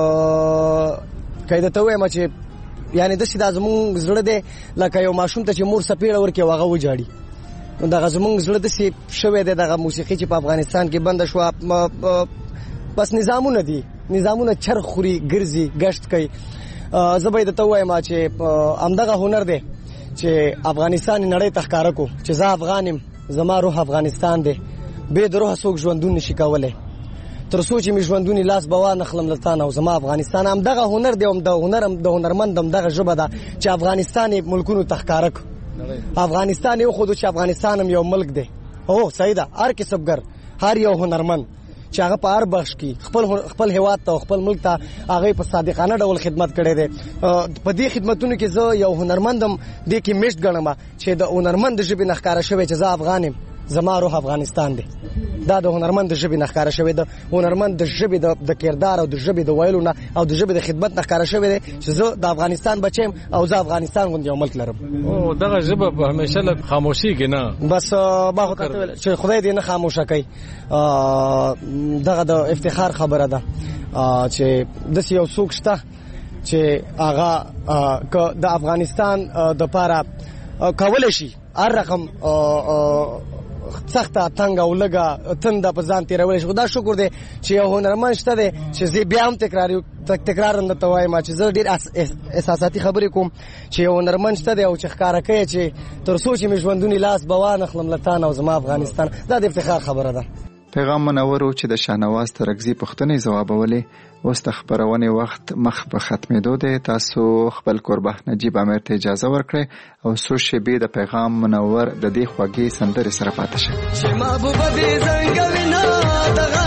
که درته ووایم چې یعنې داسې دا زمونږ زړه دی لکه یو ماشوم ته چې مور څپېړه ورکړي او هغه وجاړي. نو دغه زمونږ زړه داسې شوی دی دغه موسیقي چې په افغانستان کې بنده شوه. بس نظامونه دي، نظامونه چرخ خوري ګرځي ګشت کوي. زه به یې درته ووایم چې همدغه هنر دی چې افغانستان یې نړۍ ته ښکاره کړو چې زه افغان یم، زما روح افغانستان دی. بې د روحه څوک ژوندون نشي کولی. تر څو چې مې ژوندونی لاس به وانخلم له تانه او زما افغانستان همدغه هنر دی. د هنرمند همدغه ژبه ده چې افغانستان یې ملکونو ته ښکاره کړو. افغانستان یې وښودو چې افغانستان هم یو ملک دی. هو صحیح ده. هر کسبګر هر یو هنرمند چې هغه په هر بخش کې خپل هیواد ته او خپل ملک ته هغه په صادقانه ډول خدمت کړی دی. په دې خدمتونو کې زه یو هنرمندم دې کې میشت ګڼم چې د هنرمند د ژبې نه ښکاره شوی چې زه افغان یم، زما روح افغانستان دی. دا د هنرمند د ژبې نه ښکاره شوی. د هنرمند د ژبې د کردار او د ژبې د ویلو نه او د ژبې د خدمت نه ښکاره شوی دی چې زه د افغانستان بچی یم او زه افغانستان غوندې یو ملک لرم. او دغه ژبه به همیشه له خاموشیږي نه. بس ما خو ته ویل چې خدای دې نه خاموشه کوي. دغه د افتخار خبره ده چې داسې یو څوک شته چې هغه که د افغانستان دپاره کولی شي هر رقم سخته تنګ او لږه تنده په ځان تېرولی شي. خو دا شکر دی چې یو هنرمند شته دی چې زه بیا هم تکرارا درته وایم چې زه ډېر احساساتي خبرې کوم چې یو هنرمند شته دی او چې ښکاره کوي چې تر څو چې مې ژوندونی لاس به وانخلم له تانه او زما افغانستان. دا د افتخار خبره ده. پیغام منور و چې د شاهنواز ترکزي پوښتنې ځوابولې. اوس د خپرونې وخت مخ په ختمېدو دی. تاسو خپل کوربه نجیب امیر ته اجازه ورکړئ او څو شېبې د پیغام منور د دې خوږې سندرې سره پاتې شئ.